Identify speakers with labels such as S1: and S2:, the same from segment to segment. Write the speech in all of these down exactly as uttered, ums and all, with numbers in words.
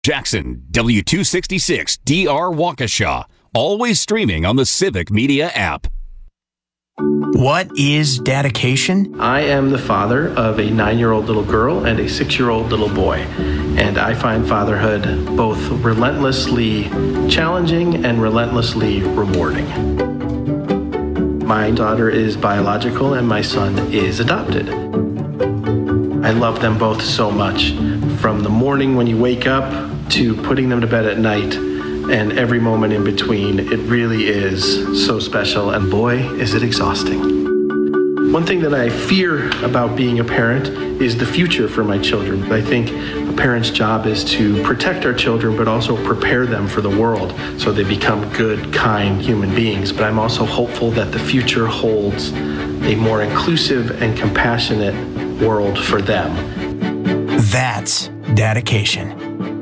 S1: Jackson, W two sixty-six D R Waukesha. Always streaming on the Civic Media app.
S2: What is dedication?
S3: I am the father of a nine-year-old little girl and a six-year-old little boy, and I find fatherhood both relentlessly challenging and relentlessly rewarding. My daughter is biological and my son is adopted. I love them both so much, from the morning when you wake up to putting them to bed at night, and every moment in between. It really is so special, and boy, is it exhausting. One thing that I fear about being a parent is the future for my children. I think a parent's job is to protect our children, but also prepare them for the world so they become good, kind human beings. But I'm also hopeful that the future holds a more inclusive and compassionate world for them.
S2: That's dedication.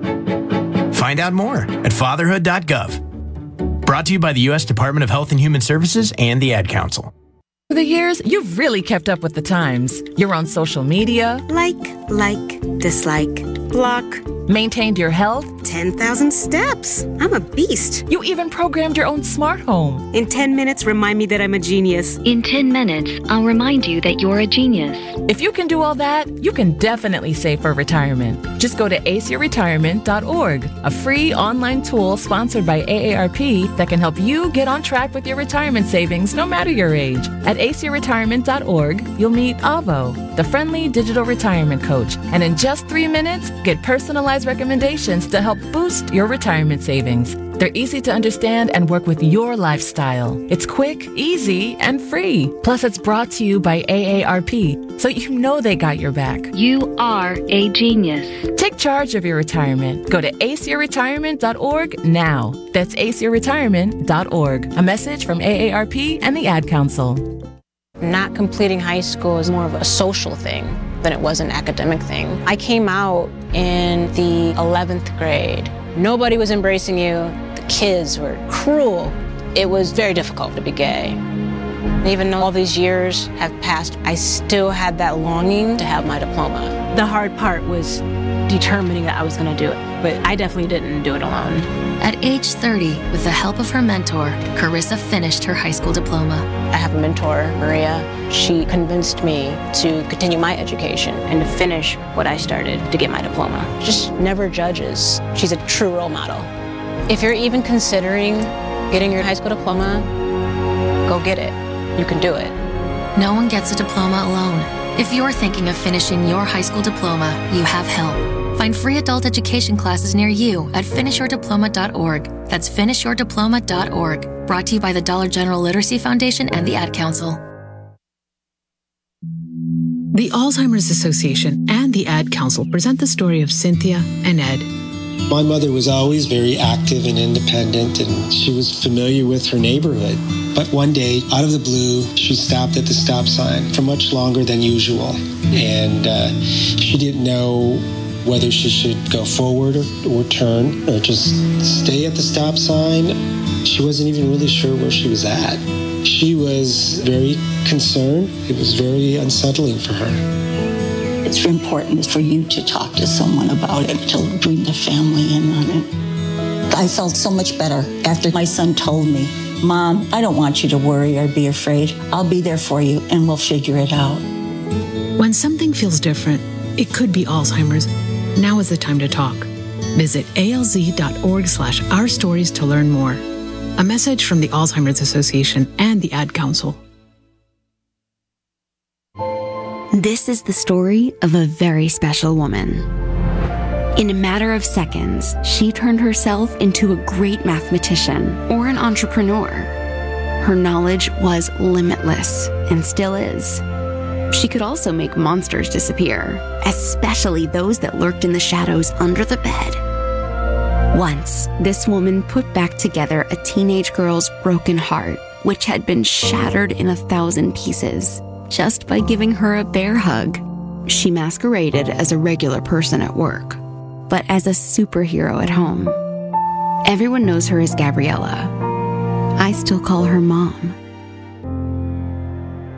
S2: Find out more at fatherhood dot gov. Brought to you by the U S Department of Health and Human Services and the Ad Council.
S4: For the years, you've really kept up with the times. You're on social media.
S5: Like, like, dislike, block.
S4: Maintained your health.
S5: ten thousand steps. I'm a beast.
S4: You even programmed your own smart home.
S5: In ten minutes, remind me that I'm a genius.
S6: In ten minutes, I'll remind you that you're a genius.
S4: If you can do all that, you can definitely save for retirement. Just go to a c e retirement dot org, a free online tool sponsored by A A R P that can help you get on track with your retirement savings no matter your age. At a c e retirement dot org, you'll meet Avo, the friendly digital retirement coach, and in just three minutes, get personalized recommendations to help boost your retirement savings. They're easy to understand and work with your lifestyle. It's quick, easy, and free. Plus, it's brought to you by A A R P, so you know they got your back.
S6: You are a genius.
S4: Take charge of your retirement. Go to a c e retirement dot org now. That's a c e retirement dot org. A message from A A R P and the Ad Council.
S7: Not completing high school is more of a social thing than it was an academic thing. I came out in the eleventh grade. Nobody was embracing you. The kids were cruel. It was very difficult to be gay. And even though all these years have passed, I still had that longing to have my diploma.
S5: The hard part was determining that I was going to do it, but I definitely didn't do it alone.
S8: At age thirty, with the help of her mentor, Carissa finished her high school diploma.
S7: I have a mentor, Maria. She convinced me to continue my education and to finish what I started to get my diploma. Just never judges. She's a true role model. If you're even considering getting your high school diploma, go get it. You can do it.
S8: No one gets a diploma alone. If you're thinking of finishing your high school diploma, you have help. Find free adult education classes near you at finish your diploma dot org. That's finish your diploma dot org. Brought to you by the Dollar General Literacy Foundation and the Ad Council.
S9: The Alzheimer's Association and the Ad Council present the story of Cynthia and Ed.
S10: My mother was always very active and independent, and she was familiar with her neighborhood. But one day, out of the blue, she stopped at the stop sign for much longer than usual. And uh, she didn't know whether she should go forward or, or turn or just stay at the stop sign. She wasn't even really sure where she was at. She was very concerned. It was very unsettling for her.
S11: It's important for you to talk to someone about it, to bring the family in on it. I felt so much better after my son told me, Mom, I don't want you to worry or be afraid. I'll be there for you and we'll figure it out.
S9: When something feels different, it could be Alzheimer's. Now is the time to talk. Visit A L Z dot org slash our stories to learn more. A message from the Alzheimer's Association and the Ad Council.
S12: This is the story of a very special woman. In a matter of seconds, she turned herself into a great mathematician or an entrepreneur. Her knowledge was limitless and still is. She could also make monsters disappear, especially those that lurked in the shadows under the bed. Once, this woman put back together a teenage girl's broken heart, which had been shattered in a thousand pieces, just by giving her a bear hug. She masqueraded as a regular person at work, but as a superhero at home. Everyone knows her as Gabriella. I still call her Mom.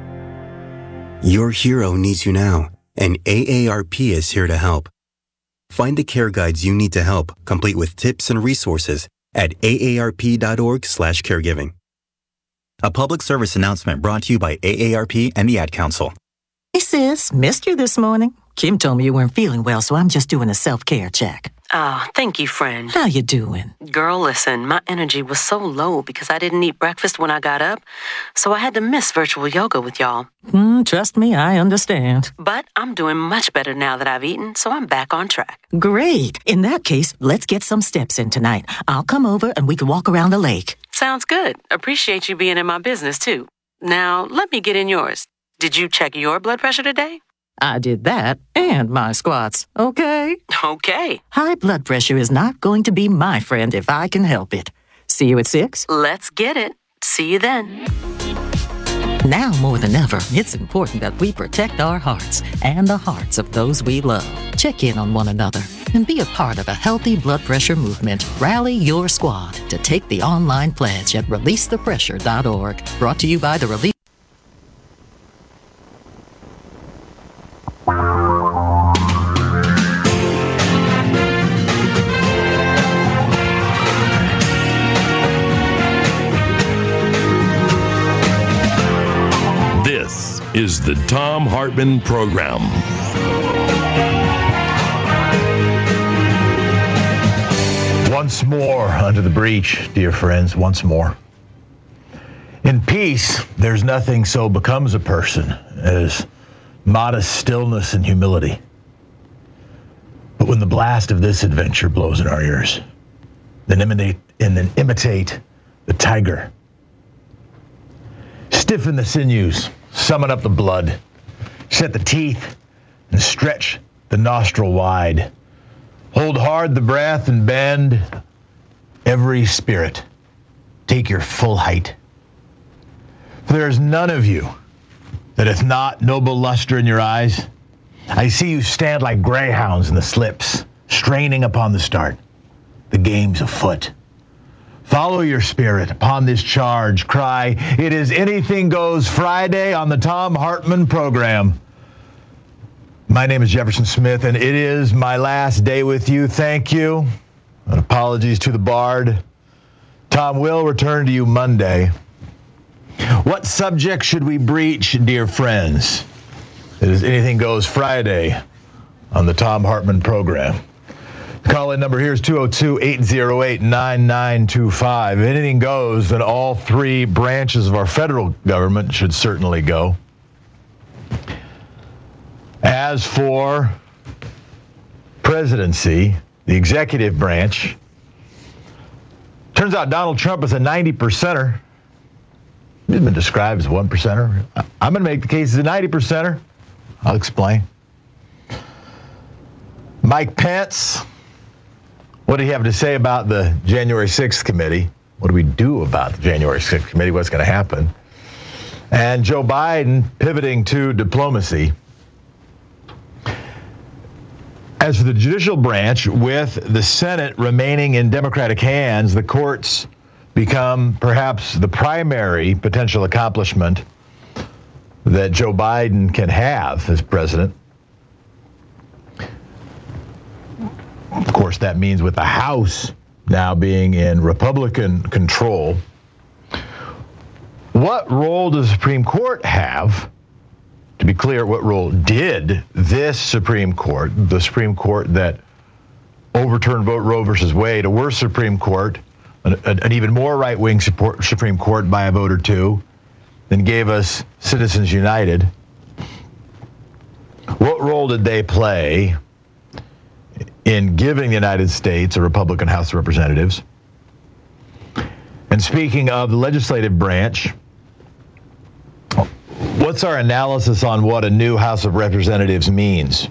S13: Your hero needs you now, and A A R P is here to help. Find the care guides you need to help, complete with tips and resources at aarp.org slash caregiving. A public service announcement brought to you by A A R P and the Ad Council.
S14: Hey sis, missed you this morning. Kim told me you weren't feeling well, so I'm just doing a self-care check.
S15: Oh, thank you, friend.
S14: How you doing?
S15: Girl, listen, my energy was so low because I didn't eat breakfast when I got up, so I had to miss virtual yoga with y'all.
S14: Mm, trust me, I understand.
S15: But I'm doing much better now that I've eaten, so I'm back on track.
S14: Great. In that case, let's get some steps in tonight. I'll come over and we can walk around the lake.
S15: Sounds good. Appreciate you being in my business, too. Now, let me get in yours. Did you check your blood pressure today?
S14: I did that and my squats, okay?
S15: Okay.
S14: High blood pressure is not going to be my friend if I can help it. See you at six?
S15: Let's get it. See you then.
S14: Now more than ever, it's important that we protect our hearts and the hearts of those we love. Check in on one another and be a part of a healthy blood pressure movement. Rally your squad to take the online pledge at release the pressure dot org. Brought to you by the Relief.
S16: This is the Thom Hartmann Program.
S17: Once more under the breach, dear friends, once more. In peace, there's nothing so becomes a person as modest stillness and humility. But when the blast of this adventure blows in our ears, then imitate and then imitate the tiger. Stiffen the sinews, summon up the blood, set the teeth, and stretch the nostril wide. Hold hard the breath and bend every spirit. Take your full height. For there is none of you that hath not noble luster in your eyes. I see you stand like greyhounds in the slips, straining upon the start. The game's afoot. Follow your spirit upon this charge. Cry, it is Anything Goes Friday on the Thom Hartmann Program. My name is Jefferson Smith, and it is my last day with you. Thank you. And apologies to the Bard. Tom will return to you Monday. What subject should we breach, dear friends? It is Anything Goes Friday on the Thom Hartmann Program. Call-in number here is two oh two, eight oh eight, nine nine two five. If anything goes, then all three branches of our federal government should certainly go. As for presidency, the executive branch, turns out Donald Trump is a ninety percenter. He's been described as one percenter. I'm going to make the case he's a ninety percenter. I'll explain. Mike Pence, what do you have to say about the January sixth committee? What do we do about the January sixth committee? What's going to happen? And Joe Biden pivoting to diplomacy. As for the judicial branch, with the Senate remaining in Democratic hands, the courts become perhaps the primary potential accomplishment that Joe Biden can have as president. Of course, that means with the House now being in Republican control. What role does the Supreme Court have? To be clear, what role did this Supreme Court, the Supreme Court that overturned vote Roe versus Wade, a worse Supreme Court, an, an even more right-wing support, Supreme Court by a vote or two, than gave us Citizens United? What role did they play in giving the United States a Republican House of Representatives? And speaking of the legislative branch, what's our analysis on what a new House of Representatives means?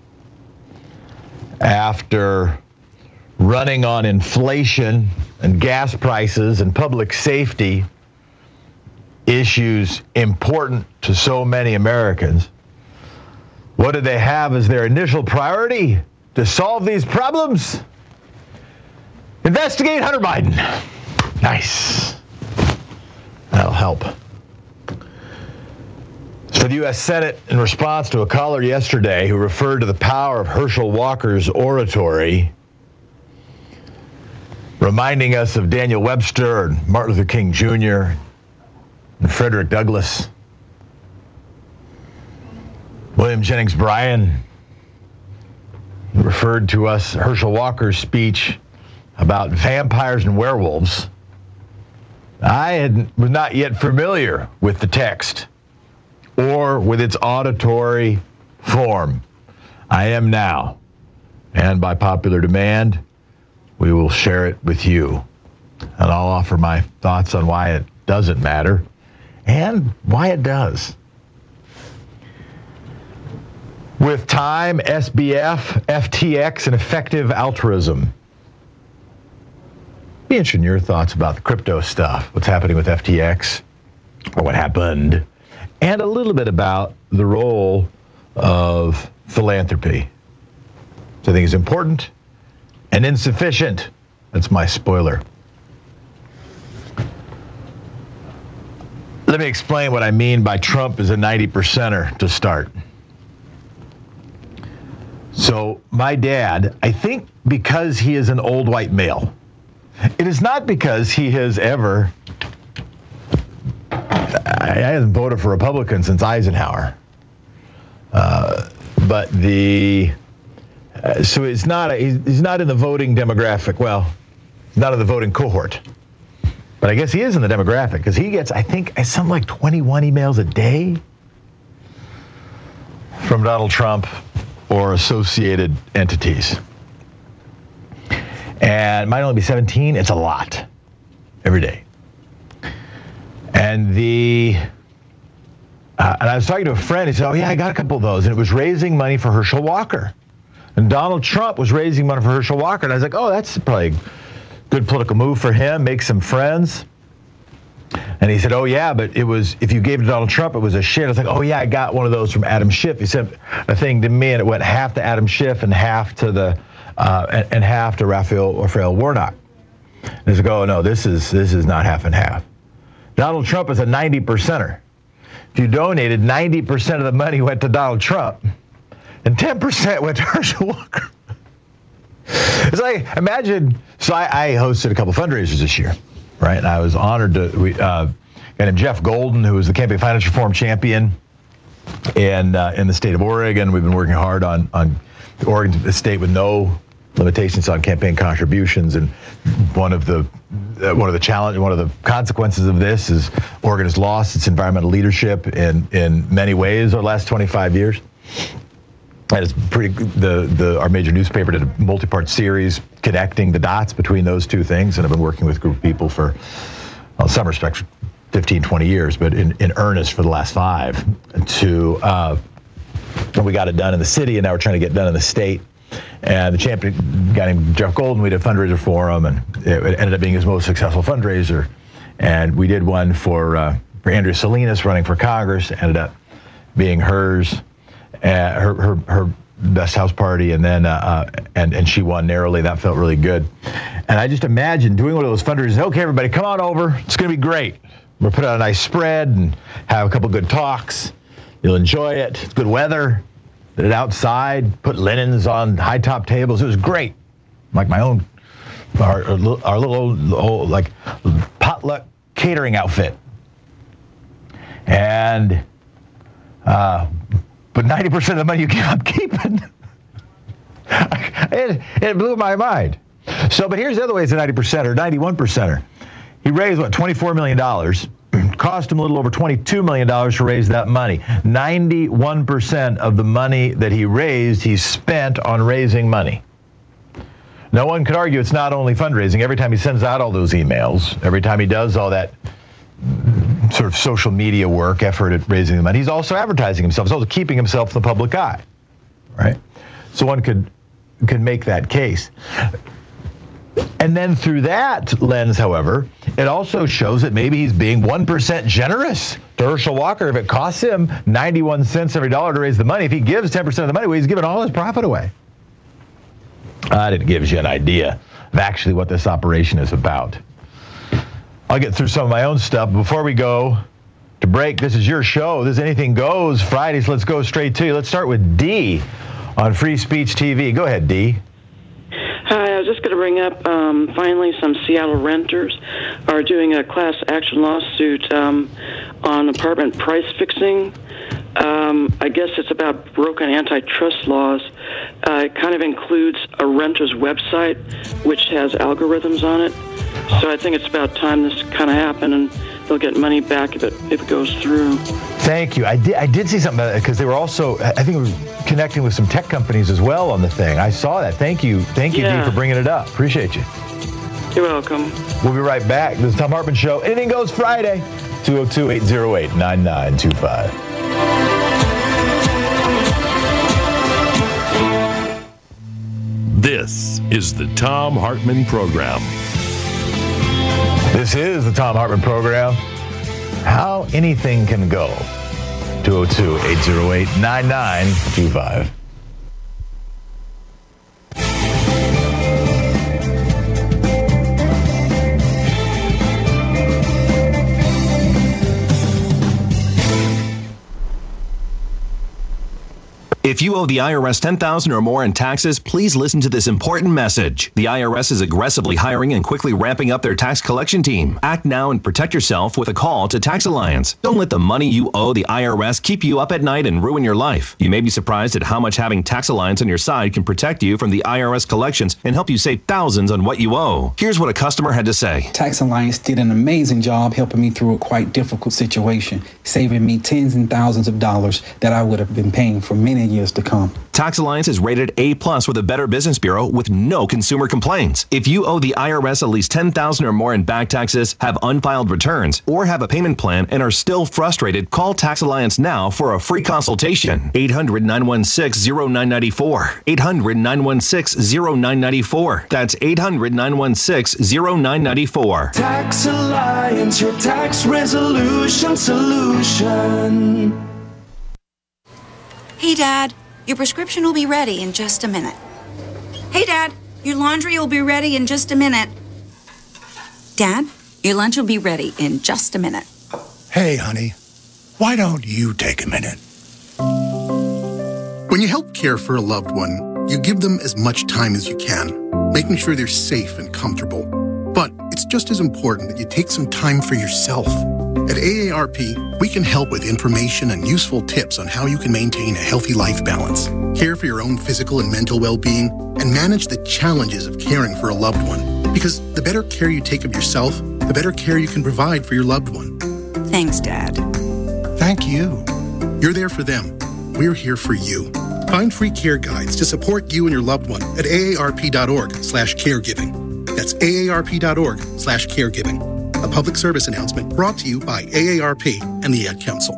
S17: After running on inflation and gas prices and public safety issues important to so many Americans, what did they have as their initial priority to solve these problems? Investigate Hunter Biden. Nice. That'll help. As So the U S Senate, in response to a caller yesterday who referred to the power of Herschel Walker's oratory, reminding us of Daniel Webster and Martin Luther King Junior and Frederick Douglass, William Jennings Bryan referred to us Herschel Walker's speech about vampires and werewolves. I had, was not yet familiar with the text or with its auditory form. I am now, and by popular demand, we will share it with you. And I'll offer my thoughts on why it doesn't matter and why it does. With time, S B F, F T X, and effective altruism. Be interested in your thoughts about the crypto stuff, what's happening with F T X, or what happened, and a little bit about the role of philanthropy, which I think is important and insufficient. That's my spoiler. Let me explain what I mean by Trump is a ninety percenter to start. So my dad, I think because he is an old white male, it is not because he has ever, I haven't voted for Republican since Eisenhower, uh, but the, uh, so it's not, a, he's not in the voting demographic, well, he's not in the voting cohort, but I guess he is in the demographic because he gets, I think, something like twenty-one emails a day from Donald Trump or associated entities. And it might only be seventeen, it's a lot every day. And the, uh, and I was talking to a friend, he said, oh yeah, I got a couple of those. And it was raising money for Herschel Walker. And Donald Trump was raising money for Herschel Walker. And I was like, oh, that's probably a good political move for him, make some friends. And he said, oh yeah, but it was, if you gave to Donald Trump, it was a shit. I was like, oh yeah, I got one of those from Adam Schiff. He sent a thing to me and it went half to Adam Schiff and half to the, uh, and, and half to Raphael, Raphael Warnock. And he's like, oh no, this is, this is not half and half. Donald Trump is a ninety percenter. If you donated, ninety percent of the money went to Donald Trump and ten percent went to Herschel Walker. It's like, imagine, so I, I hosted a couple fundraisers this year. Right, and I was honored to, we, uh, a guy named Jeff Golden, who was the Campaign Finance Reform champion in uh, in the state of Oregon. We've been working hard on on Oregon, a state with no limitations on campaign contributions, and one of the uh, one of the challenge, one of the consequences of this is Oregon has lost its environmental leadership in in many ways over the last twenty-five years. And it's pretty. The the our major newspaper did a multi-part series connecting the dots between those two things, and I've been working with a group of people for, well, in some respects, fifteen, twenty years, but in, in earnest for the last five. To uh, and we got it done in the city, and now we're trying to get it done in the state. And the champion guy named Jeff Golden, we did a fundraiser for him, and it ended up being his most successful fundraiser. And we did one for uh, for Andrea Salinas running for Congress, ended up being hers. Uh, her, her her best house party, and then uh, uh, and and she won narrowly. That felt really good. And I just imagine doing one of those fundraisers. Okay, everybody, come on over. It's going to be great. We'll put out a nice spread and have a couple good talks. You'll enjoy it. It's good weather. Did it outside. Put linens on high top tables. It was great. Like my own, our, our little, our little old, old like potluck catering outfit. And. Uh, But ninety percent of the money you keep, I'm keeping. it, it blew my mind. So, but here's the other way it's a ninety percent or ninety-one percenter. He raised, what, twenty-four million dollars. Cost him a little over twenty-two million dollars to raise that money. ninety-one percent of the money that he raised, he spent on raising money. No one could argue it's not only fundraising. Every time he sends out all those emails, every time he does all that sort of social media work, effort at raising the money, he's also advertising himself. He's also keeping himself in the public eye, right? So one could could make that case. And then through that lens, however, it also shows that maybe he's being one percent generous to Herschel Walker. If it costs him ninety-one cents every dollar to raise the money, if he gives ten percent of the money, well, he's giving all his profit away. Uh, it gives you an idea of actually what this operation is about. I'll get through some of my own stuff. Before we go to break. This is your show. This is Anything Goes. Fridays, let's go straight to you. Let's start with Dee on Free Speech T V. Go ahead, Dee.
S18: Hi, I was just going to bring up, um, finally, some Seattle renters are doing a class action lawsuit um, on apartment price fixing. Um, I guess it's about broken antitrust laws. Uh, it kind of includes a renter's website, which has algorithms on it. So I think it's about time this kind of happened, and they'll get money back if it if it goes through.
S17: Thank you. I did I did see something about it because they were also, I think, we were connecting with some tech companies as well on the thing. I saw that. Thank you. Thank you,
S18: Yeah.
S17: Dee, for bringing it up. Appreciate you.
S18: You're welcome.
S17: We'll be right back. This is Tom Hartman Show. Anything Goes Friday. two oh two, eight oh eight, nine nine two five.
S16: This is the Tom Hartman Program.
S17: This is the Tom Hartman Program. How anything can go. two oh two, eight oh eight, nine nine two five.
S19: If you owe the I R S ten thousand dollars or more in taxes, please listen to this important message. The I R S is aggressively hiring and quickly ramping up their tax collection team. Act now and protect yourself with a call to Tax Alliance. Don't let the money you owe the I R S keep you up at night and ruin your life. You may be surprised at how much having Tax Alliance on your side can protect you from the I R S collections and help you save thousands on what you owe. Here's what a customer had to say.
S20: Tax Alliance did an amazing job helping me through a quite difficult situation, saving me tens and thousands of dollars that I would have been paying for many years to come.
S19: Tax Alliance is rated A plus with a Better Business Bureau with no consumer complaints. If you owe the I R S at least ten thousand dollars or more in back taxes, have unfiled returns, or have a payment plan and are still frustrated, call Tax Alliance now for a free consultation. eight hundred, nine one six, oh nine nine four. eight hundred, nine one six, oh nine nine four. That's eight hundred, nine one six, oh nine nine four.
S21: Tax Alliance, your tax resolution solution.
S22: Hey, Dad, your prescription will be ready in just a minute. Hey, Dad, your laundry will be ready in just a minute. Dad, your lunch will be ready in just a minute.
S23: Hey, honey, why don't you take a minute?
S24: When you help care for a loved one, you give them as much time as you can, making sure they're safe and comfortable. But it's just as important that you take some time for yourself. At A A R P, we can help with information and useful tips on how you can maintain a healthy life balance, care for your own physical and mental well-being, and manage the challenges of caring for a loved one. Because the better care you take of yourself, the better care you can provide for your loved one.
S22: Thanks, Dad.
S23: Thank you.
S24: You're there for them. We're here for you. Find free care guides to support you and your loved one at aarp.org slash caregiving. That's aarp.org slash caregiving. A public service announcement brought to you by A A R P and the Ad Council.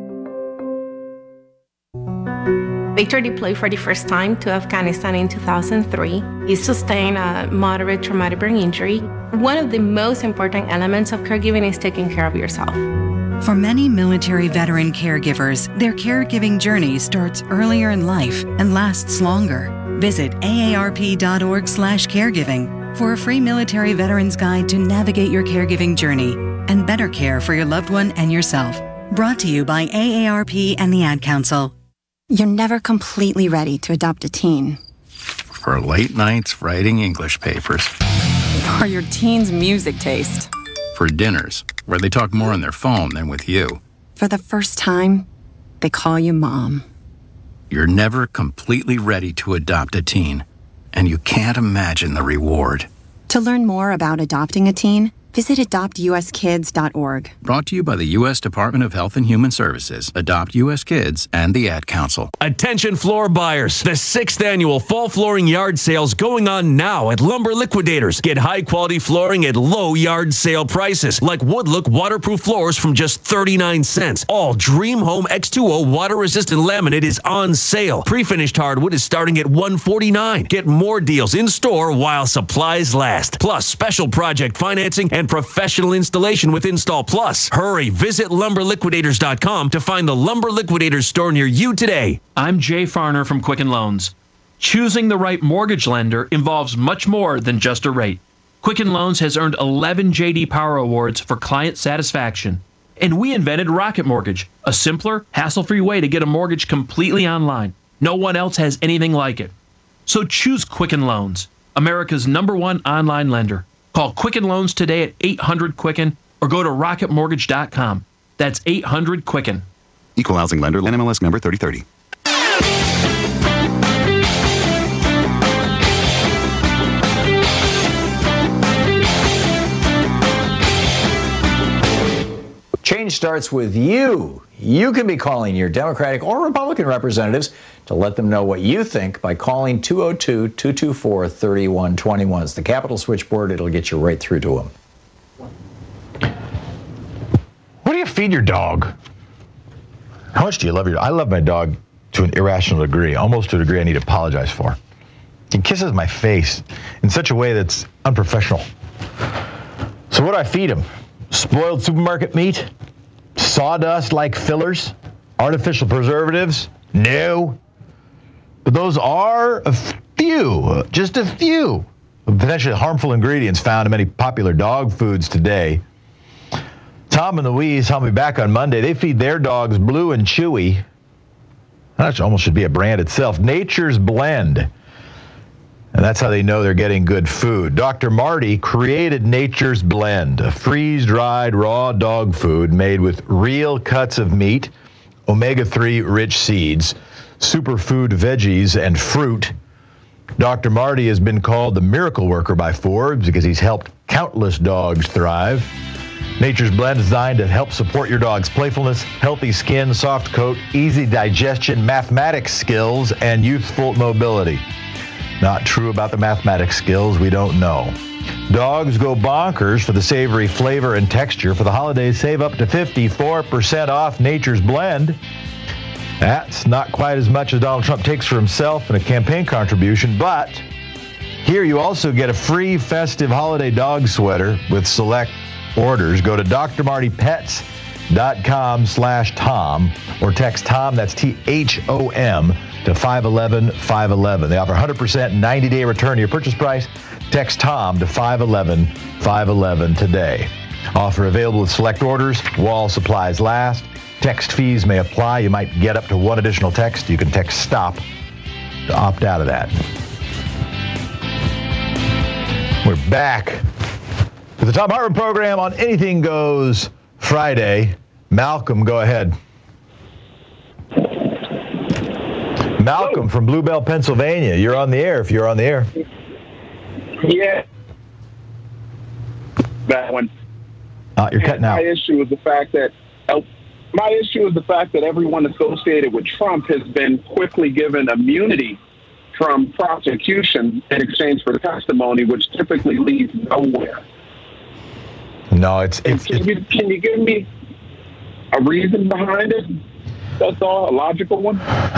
S25: Victor deployed for the first time to Afghanistan in two thousand three. He sustained a moderate traumatic brain injury. One of the most important elements of caregiving is taking care of yourself.
S26: For many military veteran caregivers, their caregiving journey starts earlier in life and lasts longer. Visit aarp.org slash caregiving for a free military veterans guide to navigate your caregiving journey and better care for your loved one and yourself. Brought to you by A A R P and the Ad Council.
S27: You're never completely ready to adopt a teen.
S28: For late nights writing English papers.
S27: For your teen's music taste.
S28: For dinners, where they talk more on their phone than with you.
S27: For the first time, they call you Mom.
S28: You're never completely ready to adopt a teen, and you can't imagine the reward.
S27: To learn more about adopting a teen, visit adopt u s kids dot org.
S28: Brought to you by the U S Department of Health and Human Services, Adopt U S Kids, and the Ad Council.
S29: Attention floor buyers. The sixth annual fall flooring yard sales going on now at Lumber Liquidators. Get high quality flooring at low yard sale prices, like Woodlook waterproof floors from just thirty-nine cents. All Dream Home X two O water resistant laminate is on sale. Pre-finished hardwood is starting at one forty-nine. Get more deals in store while supplies last. Plus special project financing and professional installation with Install Plus. Hurry, visit lumber liquidators dot com to find the Lumber Liquidators store near you today.
S30: I'm Jay Farner from Quicken Loans. Choosing the right mortgage lender involves much more than just a rate. Quicken Loans has earned eleven J D Power Awards for client satisfaction. And we invented Rocket Mortgage, a simpler, hassle-free way to get a mortgage completely online. No one else has anything like it. So choose Quicken Loans, America's number one online lender. Call Quicken Loans today at eight hundred Quicken or go to rocket mortgage dot com. That's eight hundred Quicken.
S1: Equal housing lender, N M L S number thirty thirty.
S2: Change starts with you. You can be calling your Democratic or Republican representatives to let them know what you think by calling two oh two, two two four, three one two one. It's the Capitol switchboard. It'll get you right through to them.
S17: What do you feed your dog? How much do you love your dog? I love my dog to an irrational degree, almost to a degree I need to apologize for. He kisses my face in such a way that's unprofessional. So what do I feed him? Spoiled supermarket meat? Sawdust-like fillers? Artificial preservatives? No. But those are a few, just a few, potentially harmful ingredients found in many popular dog foods today. Tom and Louise, I'll be back on Monday. They feed their dogs Blue and Chewy. That almost should be a brand itself. Nature's Blend. And that's how they know they're getting good food. Doctor Marty created Nature's Blend, a freeze-dried raw dog food made with real cuts of meat, omega three rich seeds, superfood veggies, and fruit. Doctor Marty has been called the miracle worker by Forbes because he's helped countless dogs thrive. Nature's Blend is designed to help support your dog's playfulness, healthy skin, soft coat, easy digestion, mathematics skills, and youthful mobility. Not true about the mathematics skills, we don't know. Dogs go bonkers for the savory flavor and texture. For the holidays, save up to fifty-four percent off Nature's Blend. That's not quite as much as Donald Trump takes for himself in a campaign contribution, but here you also get a free festive holiday dog sweater with select orders. Go to d r marty pets dot com slash Tom or text Tom, that's T H O M, to five one one, five one one. They offer one hundred percent ninety-day return to your purchase price. Text Tom to five one one, five one one today. Offer available with select orders while supplies last. Text fees may apply. You might get up to one additional text. You can text STOP to opt out of that. We're back to the Thom Hartmann program on Anything Goes Friday. Malcolm, go ahead. Malcolm from Bluebell, Pennsylvania. You're on the air if you're on the air.
S3: Yeah. That one.
S17: Uh, you're cutting out.
S3: My issue is the fact that uh, my issue is the fact that everyone associated with Trump has been quickly given immunity from prosecution in exchange for testimony, which typically leads nowhere.
S17: No, it's it's.
S3: Can,
S17: it's
S3: you, can you give me a reason behind it? That's all, a logical one.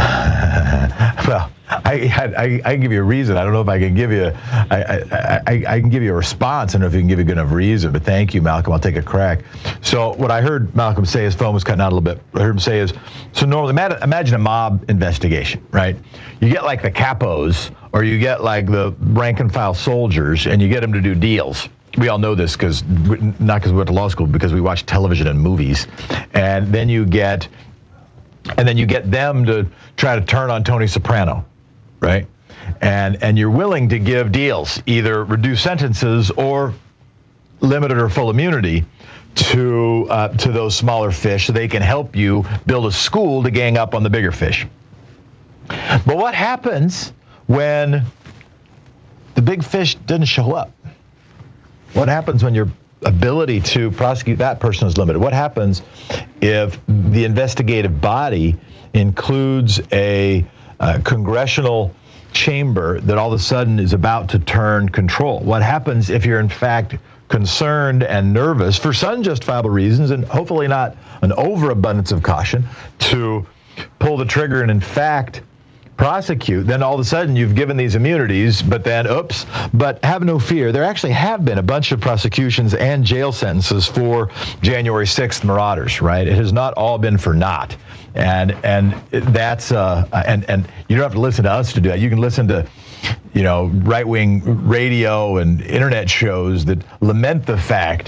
S17: Well, I, I I can give you a reason. I don't know if I can give you. I, I I I can give you a response. I don't know if you can give you a good enough reason. But thank you, Malcolm. I'll take a crack. So what I heard Malcolm say, his phone was cutting out a little bit. What I heard him say is, so normally imagine a mob investigation, right? You get like the capos, or you get like the rank and file soldiers, and you get them to do deals. We all know this because not because we went to law school, because we watch television and movies, and then you get. And then you get them to try to turn on Tony Soprano, right? And and you're willing to give deals, either reduced sentences or limited or full immunity to uh, to those smaller fish so they can help you build a school to gang up on the bigger fish. But what happens when the big fish doesn't show up? What happens when your ability to prosecute that person is limited? What happens if the investigative body includes a uh, congressional chamber that all of a sudden is about to turn control? What happens if you're in fact concerned and nervous for some justifiable reasons, and hopefully not an overabundance of caution, to pull the trigger and in fact prosecute? Then all of a sudden you've given these immunities, but then, oops, but have no fear. There actually have been a bunch of prosecutions and jail sentences for January sixth marauders, right? It has not all been for naught. And and that's, uh, and, and you don't have to listen to us to do that. You can listen to, you know, right-wing radio and internet shows that lament the fact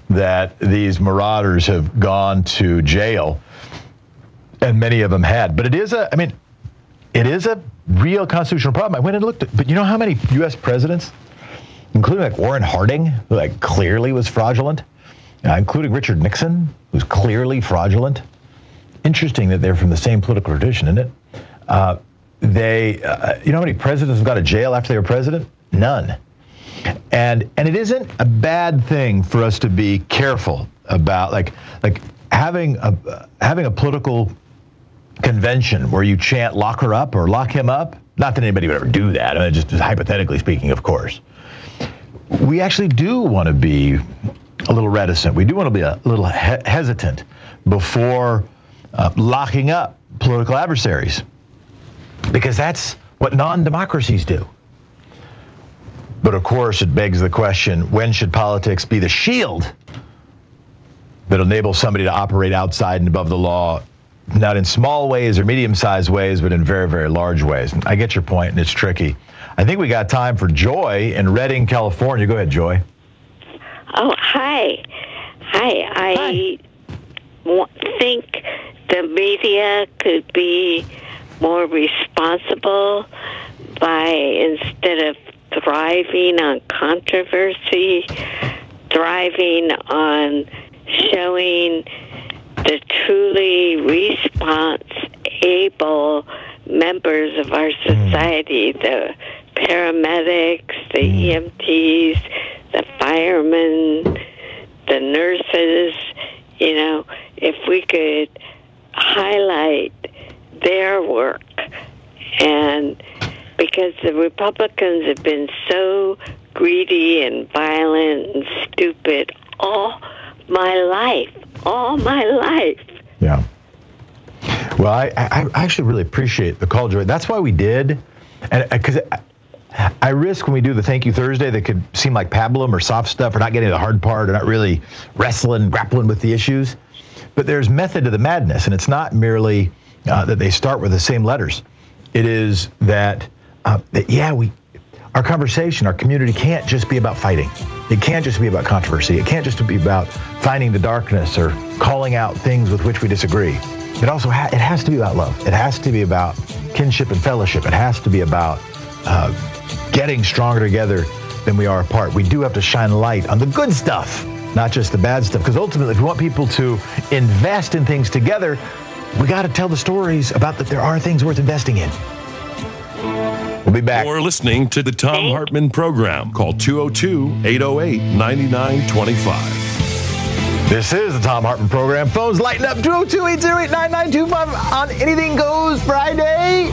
S17: that these marauders have gone to jail, and many of them had. But it is a, I mean, it is a real constitutional problem. I went and looked at, but you know how many U S presidents, including like Warren Harding, who like clearly was fraudulent, uh, including Richard Nixon, who's clearly fraudulent. Interesting that they're from the same political tradition, isn't it? Uh, they, uh, you know how many presidents have gone to jail after they were president? None. And and it isn't a bad thing for us to be careful about like like having a uh, having a political convention where you chant "lock her up" or "lock him up." Not that anybody would ever do that. I mean, just, just hypothetically speaking, of course. We actually do want to be a little reticent. We do want to be a little he- hesitant before uh, locking up political adversaries, because that's what non-democracies do. But of course, it begs the question, when should politics be the shield that enables somebody to operate outside and above the law, not in small ways or medium-sized ways, but in very, very large ways? I get your point, and it's tricky. I think we got time for Joy in Redding, California. Go ahead, Joy.
S4: Oh, hi. Hi. I w- think the media could be more responsible by, instead of thriving on controversy, thriving on showing the truly response-able members of our society, the paramedics, the E M Ts, the firemen, the nurses. You know, if we could highlight their work, and because the Republicans have been so greedy and violent and stupid all my life, all my life.
S17: Yeah. Well, I, I, I actually really appreciate the call, Joy. That's why we did, and because I, I risk when we do the Thank You Thursday that could seem like pablum or soft stuff or not getting to the hard part or not really wrestling, grappling with the issues. But there's method to the madness, and it's not merely uh, that they start with the same letters. It is that, uh, that, yeah, we, our conversation, our community can't just be about fighting. It can't just be about controversy. It can't just be about finding the darkness or calling out things with which we disagree. It also ha- it has to be about love. It has to be about kinship and fellowship. It has to be about uh, getting stronger together than we are apart. We do have to shine light on the good stuff, not just the bad stuff. Because ultimately, if we want people to invest in things together, we got to tell the stories about that there are things worth investing in. We'll be back.
S16: You're listening to the Thom Hartmann Program. Call two oh two, eight oh eight, nine nine two five.
S17: This is the Thom Hartmann Program. Phones lighten up, two oh two, eight oh eight, nine nine two five on Anything Goes Friday.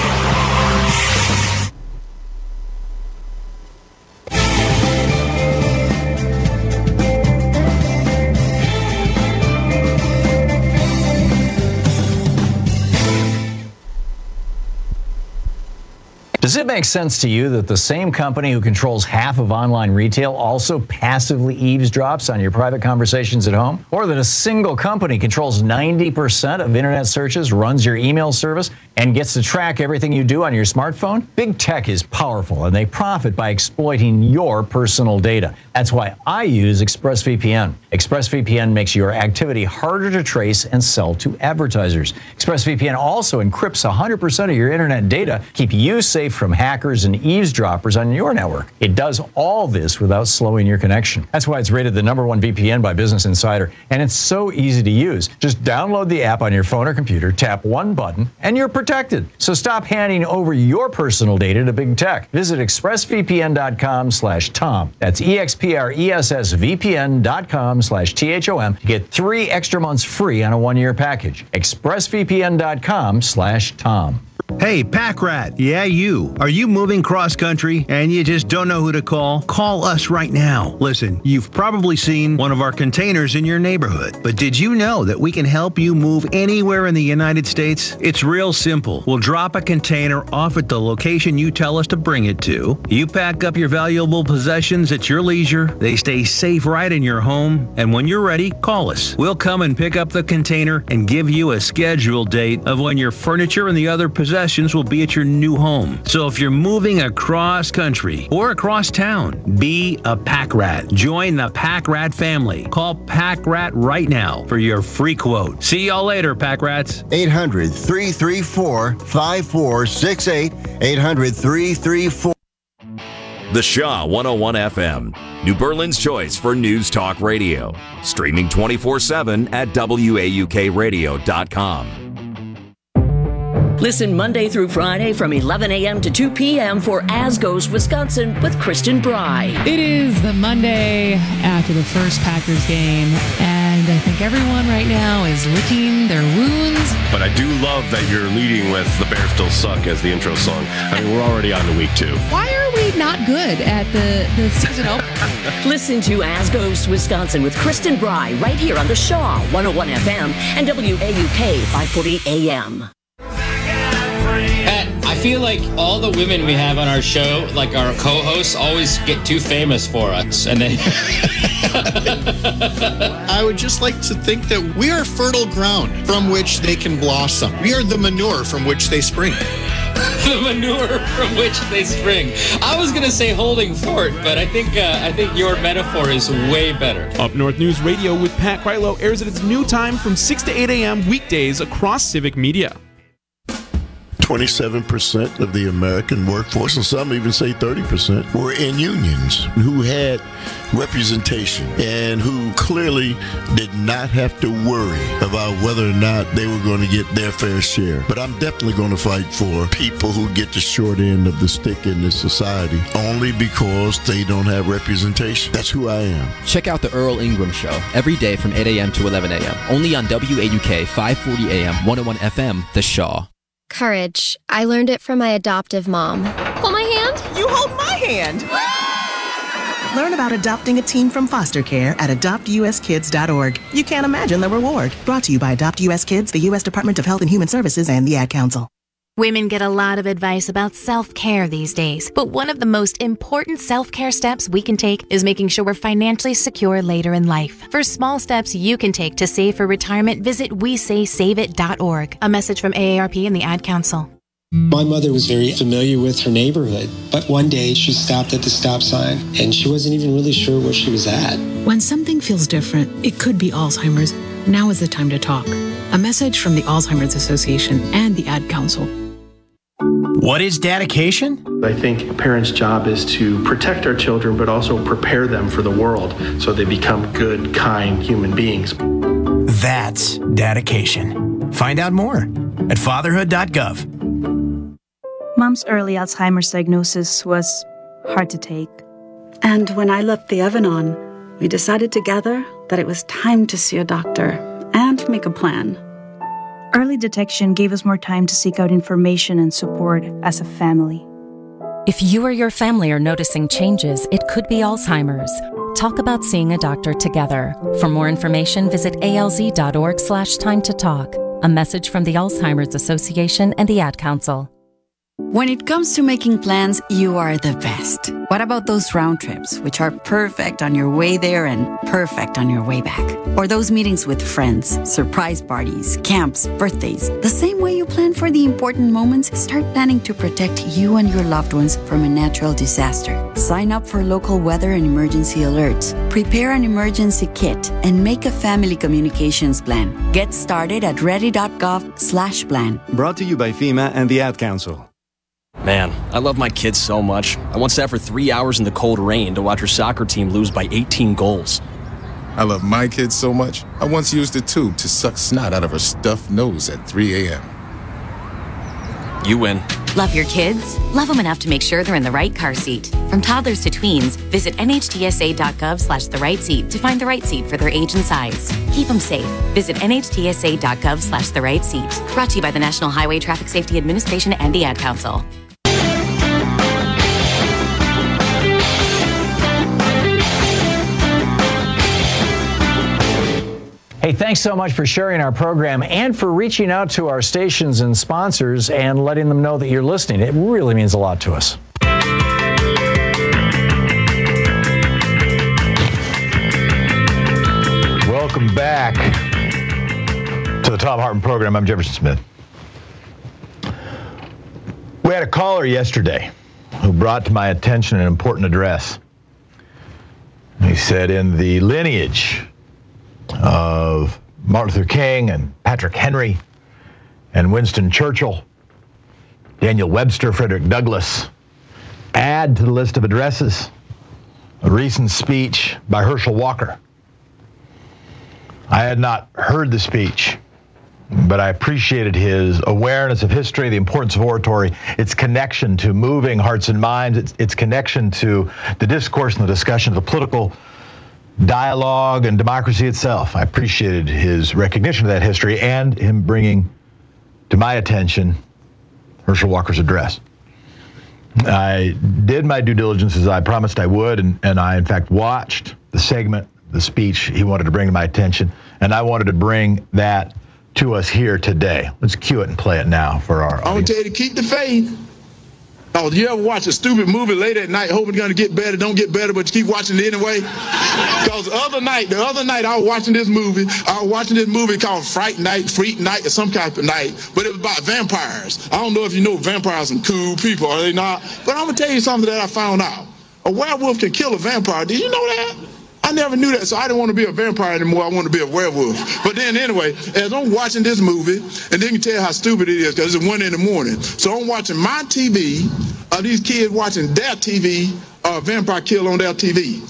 S2: Does it make sense to you that the same company who controls half of online retail also passively eavesdrops on your private conversations at home? Or that a single company controls ninety percent of internet searches, runs your email service, and gets to track everything you do on your smartphone? Big tech is powerful, and they profit by exploiting your personal data. That's why I use ExpressVPN. ExpressVPN makes your activity harder to trace and sell to advertisers. ExpressVPN also encrypts one hundred percent of your internet data, keep you safe from hackers and eavesdroppers on your network. It does all this without slowing your connection. That's why it's rated the number one V P N by Business Insider, and it's so easy to use. Just download the app on your phone or computer, tap one button, and you're protected. So stop handing over your personal data to big tech. Visit expressvpn.com slash Tom. That's E-X-P-R-E-S-S-V-P-N.com slash T-H-O-M to get three extra months free on a one-year package. expressvpn.com slash Tom.
S5: Hey, Pack Rat. Yeah, you. Are you moving cross-country and you just don't know who to call? Call us right now. Listen, you've probably seen one of our containers in your neighborhood, but did you know that we can help you move anywhere in the United States? It's real simple. We'll drop a container off at the location you tell us to bring it to. You pack up your valuable possessions at your leisure. They stay safe right in your home, and when you're ready, call us. We'll come and pick up the container and give you a scheduled date of when your furniture and the other possessions sessions will be at your new home. So if you're moving across country or across town, be a pack rat. Join the Pack Rat family. Call Pack Rat right now for your free quote. See y'all later, Pack Rats.
S6: eight hundred, three three four, five four six eight. eight hundred, three three four.
S7: The Shaw one oh one F M, New Berlin's choice for news talk radio. Streaming twenty-four seven at W A U K radio dot com.
S8: Listen Monday through Friday from eleven a.m. to two p.m. for As Goes Wisconsin with Kristen Bry.
S9: It is the Monday after the first Packers game, and I think everyone right now is licking their wounds.
S10: But I do love that you're leading with The Bears Still Suck as the intro song. I mean, we're already on to week two.
S9: Why are we not good at the, the season opener?
S8: Listen to As Goes Wisconsin with Kristen Bry right here on the Shaw one oh one F M and W A U K five forty A M.
S11: Pat, I feel like all the women we have on our show, like our co-hosts, always get too famous for us. And then
S12: I would just like to think that we are fertile ground from which they can blossom. We are the manure from which they spring.
S11: The manure from which they spring. I was going to say holding fort, but I think uh, I think your metaphor is way better.
S13: Up North News Radio with Pat Krylo airs at its new time from six to eight a.m. weekdays across Civic Media.
S14: twenty-seven percent of the American workforce, and some even say thirty percent, were in unions who had representation and who clearly did not have to worry about whether or not they were going to get their fair share. But I'm definitely going to fight for people who get the short end of the stick in this society only because they don't have representation. That's who I am.
S15: Check out the Earl Ingram Show every day from eight a.m. to eleven a.m. only on W A U K five forty A M, one oh one F M, The Shaw.
S31: Courage. I learned it from my adoptive mom. Hold my hand.
S32: You hold my hand. Learn about adopting a teen from foster care at adopt u s kids dot org. You can't imagine the reward. Brought to you by Adopt U S Kids, the U S Department of Health and Human Services, and the Ad Council.
S33: Women get a lot of advice about self-care these days, but one of the most important self-care steps we can take is making sure we're financially secure later in life. For small steps you can take to save for retirement, visit we say save it dot org. A message from A A R P and the Ad Council.
S34: My mother was very familiar with her neighborhood, but one day she stopped at the stop sign and she wasn't even really sure where she was at.
S35: When something feels different, it could be Alzheimer's. Now is the time to talk. A message from the Alzheimer's Association and the Ad Council.
S36: What is dedication?
S37: I think a parent's job is to protect our children, but also prepare them for the world so they become good, kind human beings.
S36: That's dedication. Find out more at fatherhood dot gov.
S38: Mom's early Alzheimer's diagnosis was hard to take.
S39: And when I left the Evan-On, we decided together that it was time to see a doctor and make a plan.
S38: Early detection gave us more time to seek out information and support as a family.
S40: If you or your family are noticing changes, it could be Alzheimer's. Talk about seeing a doctor together. For more information, visit A L Z dot org slash time to talk. A message from the Alzheimer's Association and the Ad Council.
S41: When it comes to making plans, you are the best. What about those round trips, which are perfect on your way there and perfect on your way back? Or those meetings with friends, surprise parties, camps, birthdays. The same way you plan for the important moments, start planning to protect you and your loved ones from a natural disaster. Sign up for local weather and emergency alerts. Prepare an emergency kit and make a family communications plan. Get started at ready.gov slash plan.
S42: Brought to you by FEMA and the Ad Council.
S43: Man, I love my kids so much. I once sat for three hours in the cold rain to watch her soccer team lose by eighteen goals.
S44: I love my kids so much, I once used a tube to suck snot out of her stuffed nose at three a.m.
S43: You win.
S45: Love your kids? Love them enough to make sure they're in the right car seat. From toddlers to tweens, visit N H T S A dot gov slash the right seat to find the right seat for their age and size. Keep them safe. Visit N H T S A dot gov slash the right seat. Brought to you by the National Highway Traffic Safety Administration and the Ad Council.
S2: Hey, thanks so much for sharing our program and for reaching out to our stations and sponsors and letting them know that you're listening. It really means a lot to us.
S17: Welcome back to the Thom Hartmann program. I'm Jefferson Smith. We had a caller yesterday who brought to my attention an important address. He said, in the lineage of Martin Luther King and Patrick Henry and Winston Churchill, Daniel Webster, Frederick Douglass, add to the list of addresses a recent speech by Herschel Walker. I had not heard the speech, but I appreciated his awareness of history, the importance of oratory, its connection to moving hearts and minds, its, its connection to the discourse and the discussion of the political dialogue and democracy itself. I appreciated his recognition of that history and him bringing to my attention Herschel Walker's address. I did my due diligence as I promised I would, and, and I, in fact, watched the segment, the speech he wanted to bring to my attention, and I wanted to bring that to us here today. Let's cue it and play it now for our audience.
S1: I'm going to tell you to keep the faith. Oh, do you ever watch a stupid movie late at night hoping it's going to get better, don't get better, but you keep watching it anyway? Because the other night, the other night I was watching this movie. I was watching this movie called Fright Night, Freak Night, or some type of night, but it was about vampires. I don't know if you know vampires are some cool people, are they not? But I'm going to tell you something that I found out. A werewolf can kill a vampire. Did you know that? I never knew that, so I didn't want to be a vampire anymore. I wanted to be a werewolf. But then anyway, as I'm watching this movie, and then you can tell how stupid it is because it's one in the morning. So I'm watching my T V, uh, these kids watching their T V, uh, vampire kill on their T V.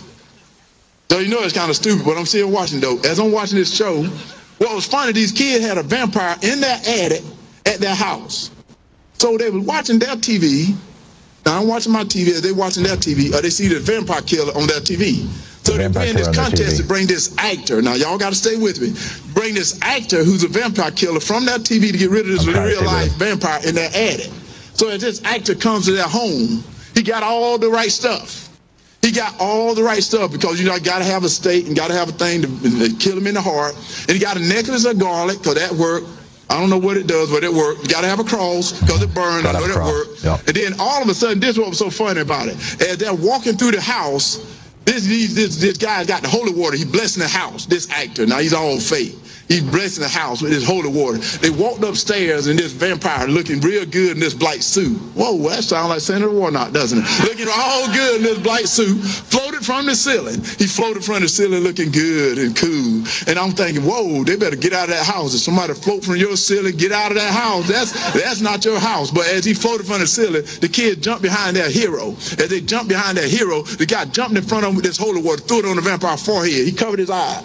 S1: So you know it's kind of stupid, but I'm still watching though. As I'm watching this show, what was funny, these kids had a vampire in their attic at their house. So they were watching their T V. Now I'm watching my T V, as they watching their T V, or they see the vampire killer on their T V. So they're playing this contest to bring this actor. Now, y'all got to stay with me. Bring this actor who's a vampire killer from that T V to get rid of this real-life vampire in their attic. So as this actor comes to their home, he got all the right stuff. He got all the right stuff because, you know, I got to have a stake and got to have a thing to, to kill him in the heart. And he got a necklace of garlic because that worked. I don't know what it does, but it worked. You got to have a cross because it burned. I know that worked. Yep. And then all of a sudden, this is what was so funny about it. As they're walking through the house, This, this this guy got the holy water. He blessing the house. This actor, now he's all fake. He's blessing the house with his holy water. They walked upstairs and this vampire looking real good in this black suit. Whoa, that sounds like Senator Warnock, doesn't it? Looking all good in this black suit, floated from the ceiling. He floated from the ceiling looking good and cool. And I'm thinking, whoa, they better get out of that house. If somebody float from your ceiling, get out of that house. That's that's not your house. But as he floated from the ceiling, the kid jumped behind their hero. As they jumped behind their hero, the guy jumped in front of him with this holy water, threw it on the vampire's forehead. He covered his eyes.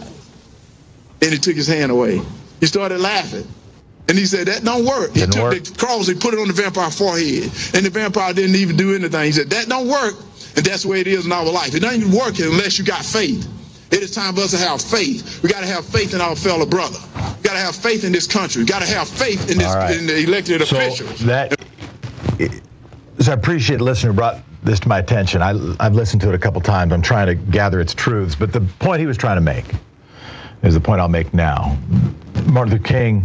S1: And he took his hand away. He started laughing. And he said, that don't work. He took work. the cross, he put it on the vampire's forehead. And the vampire didn't even do anything. He said, that don't work. And that's the way it is in our life. It doesn't even work unless you got faith. It is time for us to have faith. We got to have faith in our fellow brother. We got to have faith in this country. We got to have faith in this right. in the elected so officials. That,
S17: so I appreciate the listener who brought this to my attention. I, I've listened to it a couple times. I'm trying to gather its truths. But the point he was trying to make is the point I'll make now. Martin Luther King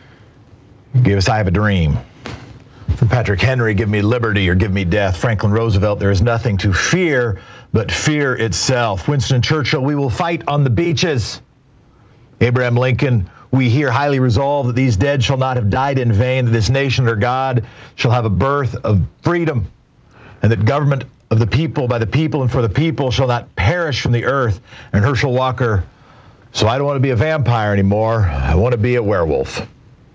S17: gave us I Have a Dream. From Patrick Henry, give me liberty or give me death. Franklin Roosevelt, there is nothing to fear but fear itself. Winston Churchill, we will fight on the beaches. Abraham Lincoln, we here highly resolve that these dead shall not have died in vain, that this nation or God shall have a birth of freedom, and that government of the people, by the people, and for the people shall not perish from the earth. And Herschel Walker, so I don't want to be a vampire anymore. I want to be a werewolf.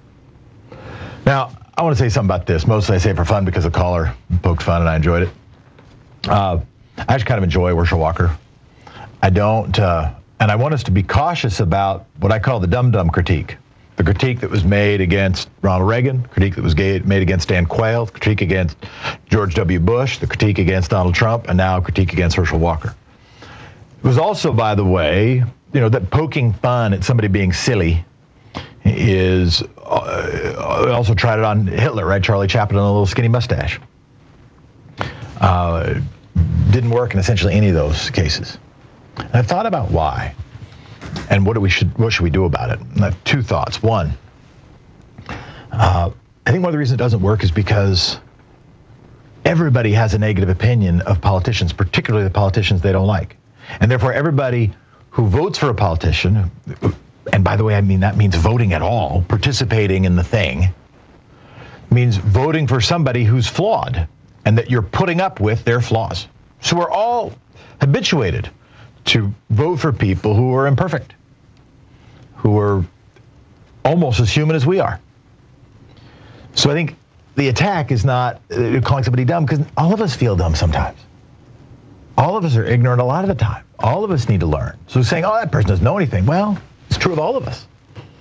S17: Now, I want to say something about this. Mostly I say it for fun because the caller poked fun and I enjoyed it. Uh, I actually kind of enjoy Herschel Walker. I don't, uh, and I want us to be cautious about what I call the dum-dum critique. The critique that was made against Ronald Reagan, critique that was made against Dan Quayle, the critique against George W. Bush, the critique against Donald Trump, and now critique against Herschel Walker. It was also, by the way, you know, that poking fun at somebody being silly is uh, also tried it on Hitler, right? Charlie Chaplin, a little skinny mustache. Uh, didn't work in essentially any of those cases. And I've thought about why, and what do we should what should we do about it? And I have two thoughts. One, uh, I think one of the reasons it doesn't work is because everybody has a negative opinion of politicians, particularly the politicians they don't like, and therefore everybody who votes for a politician, and by the way, I mean that means voting at all, participating in the thing, means voting for somebody who's flawed and that you're putting up with their flaws. So we're all habituated to vote for people who are imperfect, who are almost as human as we are. So I think the attack is not uh, calling somebody dumb, because all of us feel dumb sometimes. All of us are ignorant a lot of the time. All of us need to learn. So saying, oh, that person doesn't know anything. Well, it's true of all of us.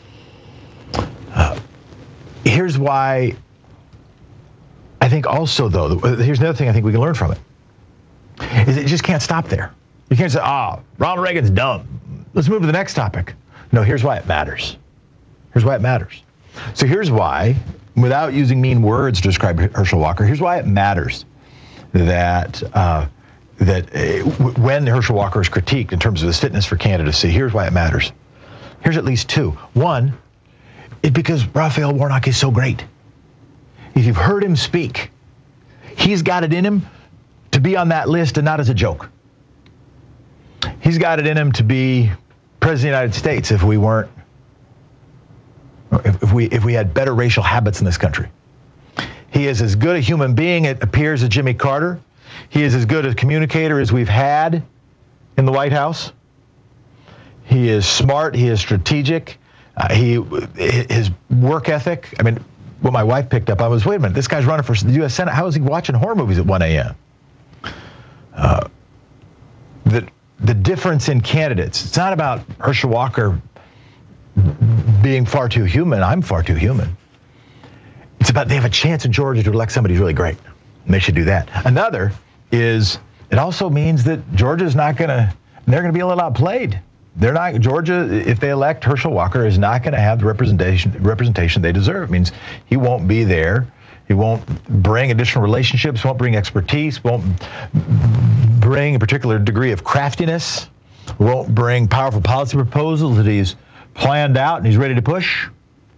S17: Uh, here's why I think also, though, here's another thing I think we can learn from it, is it just can't stop there. You can't say, ah, oh, Ronald Reagan's dumb. Let's move to the next topic. No, here's why it matters. Here's why it matters. So here's why, without using mean words to describe Herschel Walker, here's why it matters that uh, that uh, when Herschel Walker is critiqued in terms of his fitness for candidacy, here's why it matters. Here's at least two. One, it's because Raphael Warnock is so great. If you've heard him speak, he's got it in him to be on that list and not as a joke. He's got it in him to be president of the United States if we weren't, if, if we if we had better racial habits in this country. He is as good a human being, it appears, as Jimmy Carter. He is as good a communicator as we've had in the White House. He is smart. He is strategic. Uh, he his work ethic. I mean, what my wife picked up, I was, wait a minute, this guy's running for the U S Senate. How is he watching horror movies at one a.m.? Uh, the the difference in candidates. It's not about Herschel Walker being far too human. I'm far too human. It's about they have a chance in Georgia to elect somebody who's really great, and they should do that. Another is it also means that Georgia's not going to, they're going to be a little outplayed. They're not, Georgia, if they elect Herschel Walker, is not going to have the representation representation they deserve. It means he won't be there. He won't bring additional relationships, won't bring expertise, won't bring a particular degree of craftiness, won't bring powerful policy proposals that he's planned out and he's ready to push.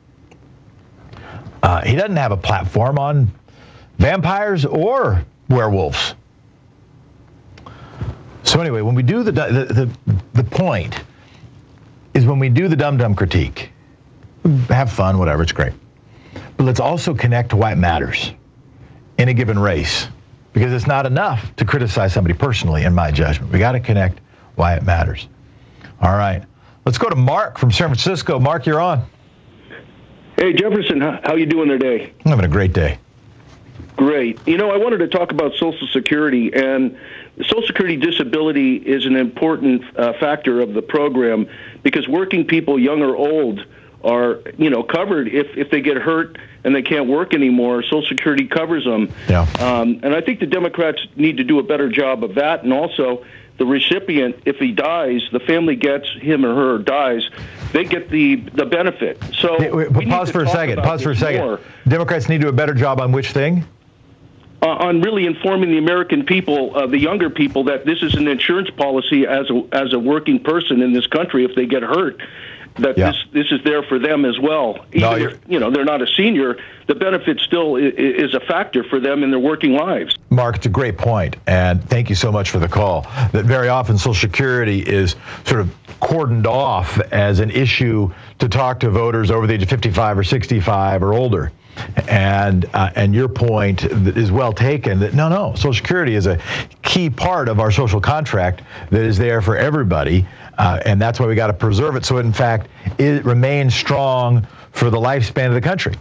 S17: Uh, he doesn't have a platform on vampires or werewolves. So anyway, when we do the the the, the point is when we do the dum-dum critique, have fun, whatever, it's great. But let's also connect to why it matters in a given race, because it's not enough to criticize somebody personally, in my judgment. We got to connect why it matters. All right, let's go to Mark from San Francisco. Mark, you're on.
S3: Hey, Jefferson, how you doing today?
S17: I'm having a great day.
S3: Great. You know, I wanted to talk about Social Security, and Social Security disability is an important uh, factor of the program because working people, young or old, are, you know, covered if, if they get hurt and they can't work anymore. Social Security covers them. Yeah. Um, and I think the Democrats need to do a better job of that. And also, the recipient, if he dies, the family gets him or her dies, they get the, the benefit. So
S17: hey, wait,
S3: we
S17: pause for a second. Pause for a second. More. Democrats need to do a better job on which thing?
S3: Uh, on really informing the American people, uh, the younger people, that this is an insurance policy as a as a working person in this country. If they get hurt, that yeah. this this is there for them as well. Even no, if you know they're not a senior, the benefit still is, is a factor for them in their working lives.
S17: Mark, it's a great point, and thank you so much for the call. That very often Social Security is sort of cordoned off as an issue to talk to voters over the age of fifty-five or sixty-five or older. And uh, and your point is well taken that no, no, Social Security is a key part of our social contract that is there for everybody. Uh, and that's why we got to preserve it. So, in fact, it remains strong for the lifespan of the country.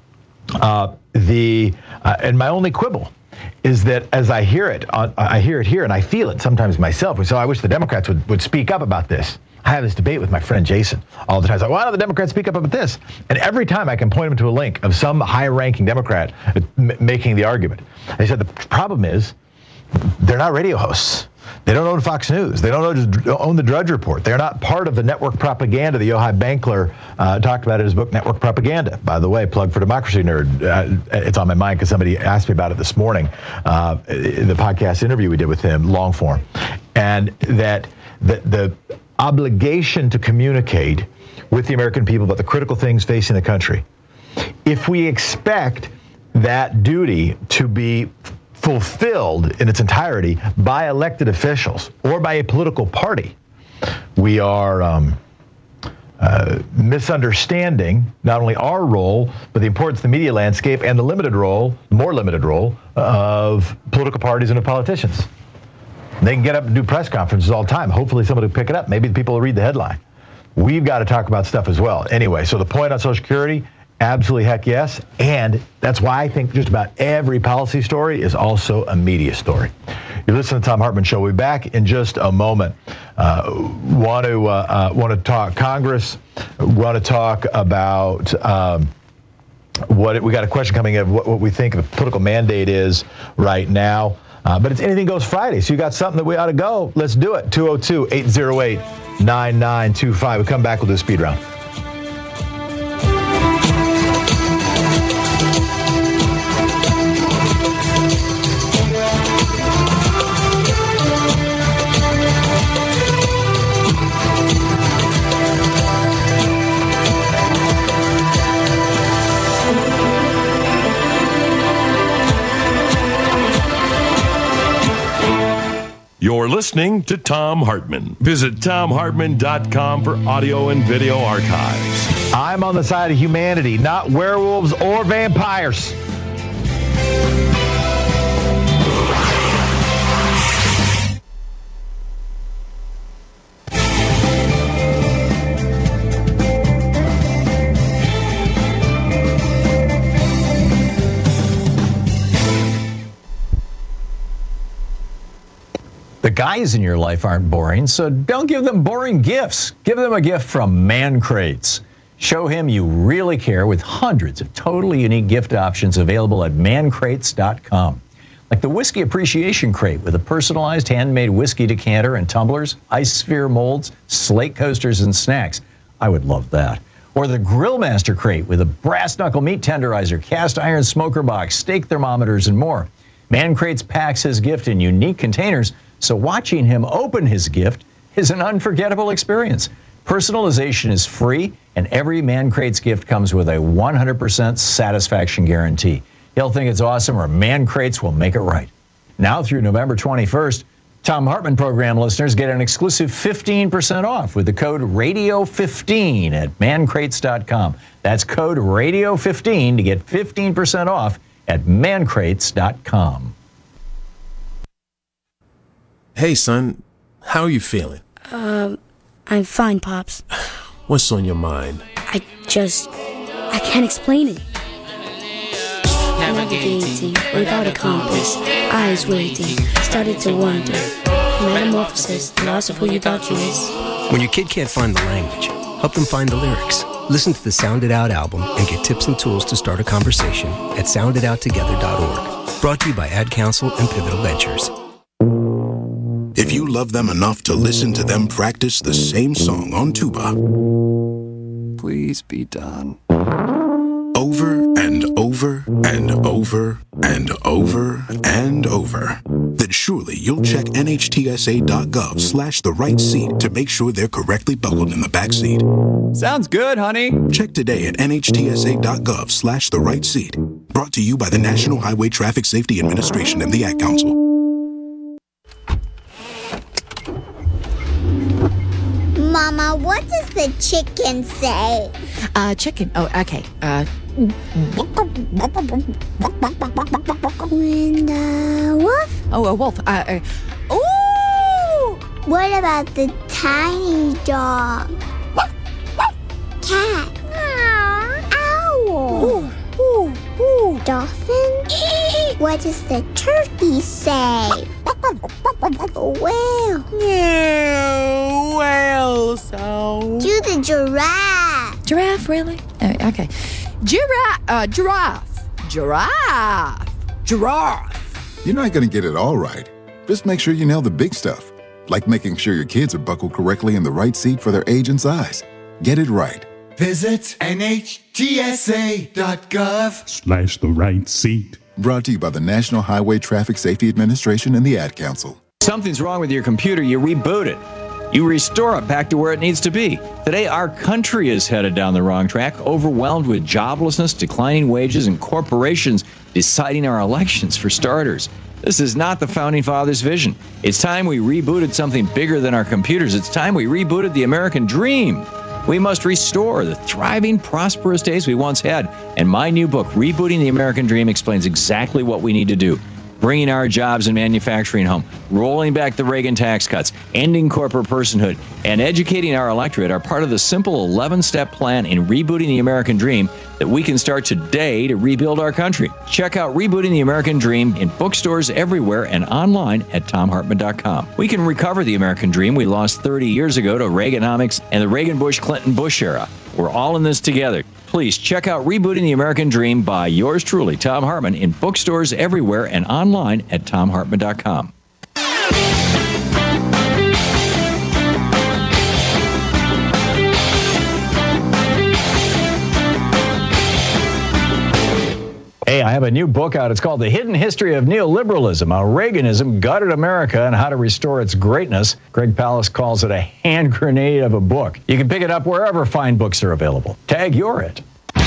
S17: Uh, the uh, and my only quibble is that as I hear it, on, I hear it here and I feel it sometimes myself. So I wish the Democrats would, would speak up about this. I have this debate with my friend Jason all the time. It's like, why don't the Democrats speak up about this? And every time I can point him to a link of some high-ranking Democrat m- making the argument. I said, the problem is they're not radio hosts. They don't own Fox News. They don't own the Drudge Report. They're not part of the network propaganda that Yochai Benkler uh, talked about in his book, Network Propaganda. By the way, plug for Democracy Nerd. Uh, it's on my mind because somebody asked me about it this morning uh, in the podcast interview we did with him, long form. And that the, the obligation to communicate with the American people about the critical things facing the country, if we expect that duty to be fulfilled in its entirety by elected officials or by a political party, we are um, uh, misunderstanding not only our role, but the importance of the media landscape and the limited role, more limited role, of political parties and of politicians. They can get up and do press conferences all the time. Hopefully somebody will pick it up. Maybe the people will read the headline. We've got to talk about stuff as well. Anyway, so the point on Social Security, absolutely heck yes. And that's why I think just about every policy story is also a media story. You're listening to the Thom Hartmann Show. We'll be back in just a moment. Uh, want to uh, uh, want to talk Congress. Want to talk about um, what it, we got a question coming in. What, what we think the political mandate is right now. Uh, but it's Anything Goes Friday, so you got something that we ought to go. Let's do it. two oh two, eight oh eight, nine nine two five. We'll come back with a speed round.
S4: You're listening to Thom Hartmann. Visit Thom Hartmann dot com for audio and video archives.
S17: I'm on the side of humanity, not werewolves or vampires.
S2: The guys in your life aren't boring, so don't give them boring gifts. Give them a gift from Man Crates. Show him you really care with hundreds of totally unique gift options available at man crates dot com. Like the Whiskey Appreciation Crate with a personalized handmade whiskey decanter and tumblers, ice sphere molds, slate coasters, and snacks. I would love that. Or the Grillmaster Crate with a brass knuckle meat tenderizer, cast iron smoker box, steak thermometers, and more. Man Crates packs his gift in unique containers, so watching him open his gift is an unforgettable experience. Personalization is free, and every Man Crates gift comes with a one hundred percent satisfaction guarantee. He'll think it's awesome, or Man Crates will make it right. Now through November twenty-first, Thom Hartmann program listeners get an exclusive fifteen percent off with the code radio fifteen at man crates dot com. That's code radio fifteen to get fifteen percent off at man crates dot com.
S5: Hey, son, how are you feeling?
S6: Um, I'm fine, Pops.
S5: What's on your mind?
S6: I just, I can't explain it. Navigating without a compass, eyes waiting, started to wonder. Metamorphosis, the loss of who you thought you was.
S7: When your kid can't find the language, help them find the lyrics. Listen to the Sound It Out album and get tips and tools to start a conversation at sound it out together dot org. Brought to you by Ad Council and Pivotal Ventures.
S8: If you love them enough to listen to them practice the same song on tuba,
S7: please be done.
S8: Over and over and over and over and over, then surely you'll check N H T S A dot gov slash the right seat to make sure they're correctly buckled in the back seat.
S9: Sounds good, honey.
S8: Check today at N H T S A dot gov slash the right seat. Brought to you by the National Highway Traffic Safety Administration and the Ad Council.
S10: Mama, what does the chicken say?
S11: Uh, chicken. Oh, okay. Uh.
S10: And the wolf?
S11: Oh, a wolf. Uh. uh ooh!
S10: What about the tiny dog? Cat? Owl?
S11: Ooh, ooh, ooh.
S10: Dolphin? What does the turkey say? Whale?
S11: Yeah, whale sound.
S10: Do the giraffe.
S11: Giraffe, really? Uh, okay. Giraffe. Uh, giraffe. Giraffe. Giraffe.
S44: You're not going to get it all right. Just make sure you nail the big stuff, like making sure your kids are buckled correctly in the right seat for their age and size. Get it right.
S12: Visit N H T S A dot gov
S13: slash the right seat.
S44: Brought to you by the National Highway Traffic Safety Administration and the Ad Council.
S2: Something's wrong with your computer, you reboot it. You restore it back to where it needs to be. Today, our country is headed down the wrong track, overwhelmed with joblessness, declining wages, and corporations deciding our elections, for starters. This is not the Founding Fathers' vision. It's time we rebooted something bigger than our computers. It's time we rebooted the American dream. We must restore the thriving, prosperous days we once had. And my new book, Rebooting the American Dream, explains exactly what we need to do. Bringing our jobs and manufacturing home, rolling back the Reagan tax cuts, ending corporate personhood, and educating our electorate are part of the simple eleven-step plan in Rebooting the American Dream that we can start today to rebuild our country. Check out Rebooting the American Dream in bookstores everywhere and online at tom hartman dot com. We can recover the American dream we lost thirty years ago to Reaganomics and the Reagan-Bush-Clinton-Bush era. We're all in this together. Please check out Rebooting the American Dream by yours truly, Thom Hartmann, in bookstores everywhere and online at tom hartman dot com. Hey, I have a new book out. It's called The Hidden History of Neoliberalism, How Reaganism Gutted America and How to Restore Its Greatness. Greg Palast calls it a hand grenade of a book. You can pick it up wherever fine books are available. Tag you're it.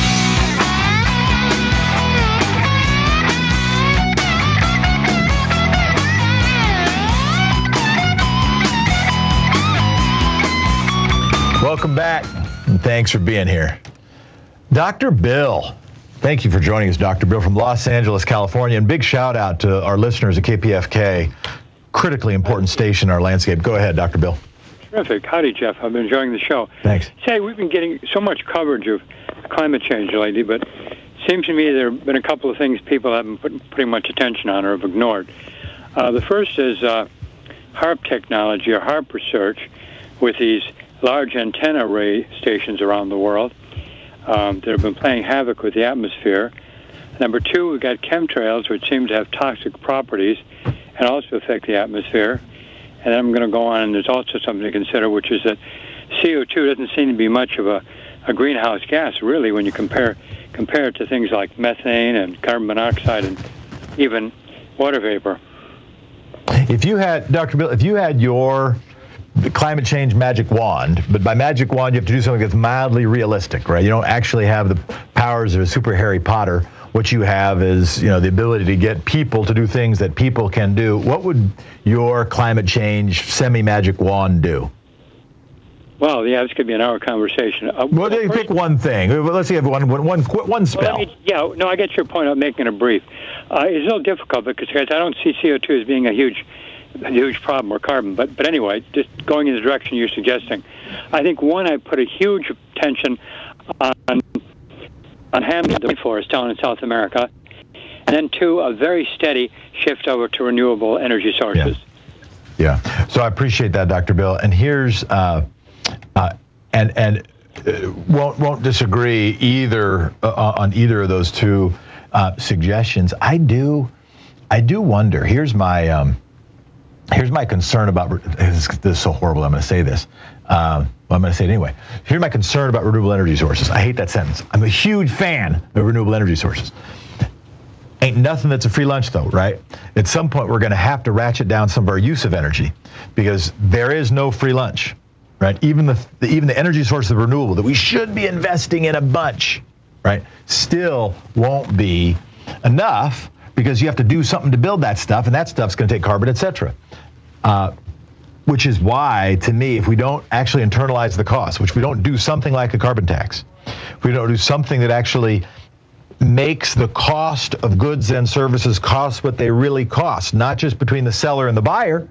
S17: Welcome back, and thanks for being here. Doctor Bill. Thank you for joining us, Doctor Bill, from Los Angeles, California. And big shout out to our listeners at K P F K, critically important station in our landscape. Go ahead, Doctor Bill.
S14: Terrific. Howdy, Jeff. I've been enjoying the show.
S17: Thanks.
S14: Say, we've been getting so much coverage of climate change lately, but it seems to me there have been a couple of things people haven't put pretty much attention on or have ignored. Uh, the first is uh, HAARP technology, or HAARP research, with these large antenna array stations around the world. Um, that have been playing havoc with the atmosphere. Number two, we've got chemtrails, which seem to have toxic properties and also affect the atmosphere. And then I'm going to go on, and there's also something to consider, which is that C O two doesn't seem to be much of a, a greenhouse gas, really, when you compare compare it to things like methane and carbon monoxide and even water vapor.
S17: If you had, Doctor Bill, if you had your the climate change magic wand, but by magic wand you have to do something that's mildly realistic, right? You don't actually have the powers of a super Harry Potter. What you have is, you know, the ability to get people to do things that people can do. What would your climate change semi-magic wand do?
S14: Well, yeah, this could be an hour conversation. Uh,
S17: well, well pick one thing. Let's see, one, one, one, one spell.
S14: Well, me, yeah, no, I get your point. I'm making it brief. Uh, it's a little difficult because, guys, I don't see C O two as being a huge a huge problem, or carbon. But but anyway, just going in the direction you're suggesting, I think, one, I put a huge attention on on handling the rainforest down in South America, and then, two, a very steady shift over to renewable energy sources.
S17: Yeah, yeah. So I appreciate that, Doctor Bill. And here's, uh, uh, and and uh, won't won't disagree either uh, on either of those two uh, suggestions. I do, I do wonder. Here's my. Um, Here's my concern about, this, this is so horrible, I'm going to say this. Um, well, I'm going to say it anyway. Here's my concern about renewable energy sources. I hate that sentence. I'm a huge fan of renewable energy sources. Ain't nothing that's a free lunch, though, right? At some point, we're going to have to ratchet down some of our use of energy because there is no free lunch, right? Even the, the even the energy sources of renewable that we should be investing in a bunch, right, still won't be enough because you have to do something to build that stuff, and that stuff's going to take carbon, et cetera. Uh, which is why, to me, if we don't actually internalize the cost, which we don't do something like a carbon tax, if we don't do something that actually makes the cost of goods and services cost what they really cost, not just between the seller and the buyer,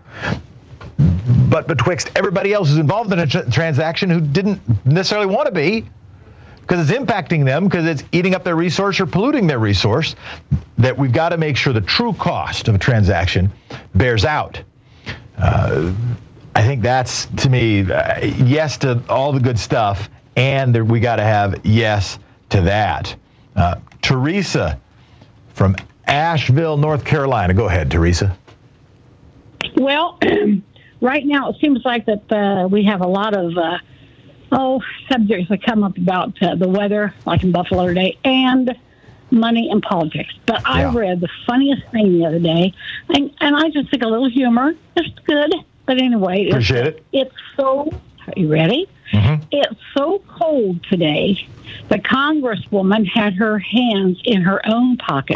S17: but betwixt everybody else who's involved in a tr- transaction who didn't necessarily want to be, because it's impacting them, because it's eating up their resource or polluting their resource, that we've got to make sure the true cost of a transaction bears out. Uh, I think that's, to me, uh, yes to all the good stuff, and we got to have yes to that. Uh, Teresa from Asheville, North Carolina. Go ahead, Teresa.
S15: Well, right now it seems like that uh, we have a lot of uh, oh subjects that come up about uh, the weather, like in Buffalo today, and money and politics. But yeah. I read the funniest thing the other day, and, and I just think a little humor is good. But anyway,
S17: appreciate
S15: it's,
S17: it.
S15: It's so. Are you ready?
S17: Mm-hmm.
S15: It's so cold today. The Congresswoman had her hands in her own pockets.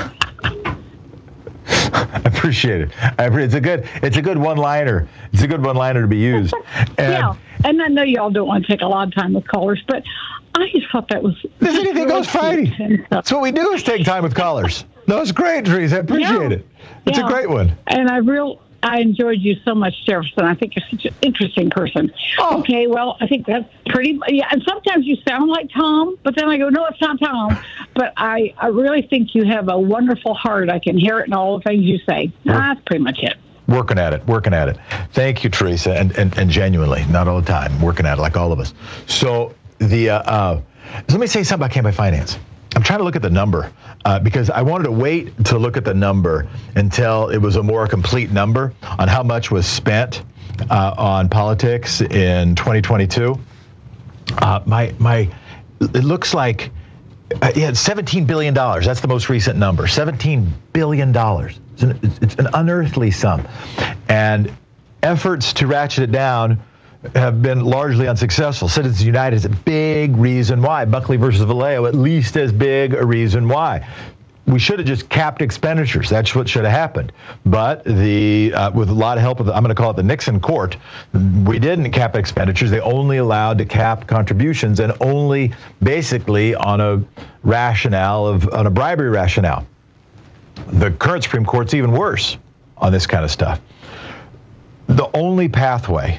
S17: I appreciate it. I appreciate, it's a good. It's a good one-liner. It's a good one-liner to be used. And,
S15: yeah, and I know y'all don't want to take a lot of time with callers, but I just thought that was...
S17: Does anything goes Friday? That's what we do is take time with callers. That was great, Teresa. I appreciate
S15: Yeah.
S17: it. It's
S15: Yeah.
S17: a great one.
S15: And I real I enjoyed you so much, Jefferson. I think you're such an interesting person.
S17: Oh.
S15: Okay, well, I think that's pretty... Yeah, and sometimes you sound like Tom, but then I go, no, it's not Tom. But I, I really think you have a wonderful heart. I can hear it in all the things you say. That's pretty much it.
S17: Working at it, working at it. Thank you, Teresa, and, and, and genuinely, not all the time, working at it like all of us. So the uh, uh, let me say something about Campaign Finance. I'm trying to look at the number uh, because I wanted to wait to look at the number until it was a more complete number on how much was spent uh, on politics in twenty twenty-two. Uh, my my, it looks like uh, yeah, seventeen billion dollars. That's the most recent number. seventeen billion dollars. It's an, it's an unearthly sum, and efforts to ratchet it down have been largely unsuccessful. Citizens United is a big reason why. Buckley versus Vallejo, at least as big a reason why. We should have just capped expenditures. That's what should have happened. But the uh, with a lot of help of the, I'm going to call it the Nixon court, we didn't cap expenditures. They only allowed to cap contributions, and only basically on a rationale of on a bribery rationale. The current Supreme Court's even worse on this kind of stuff. The only pathway,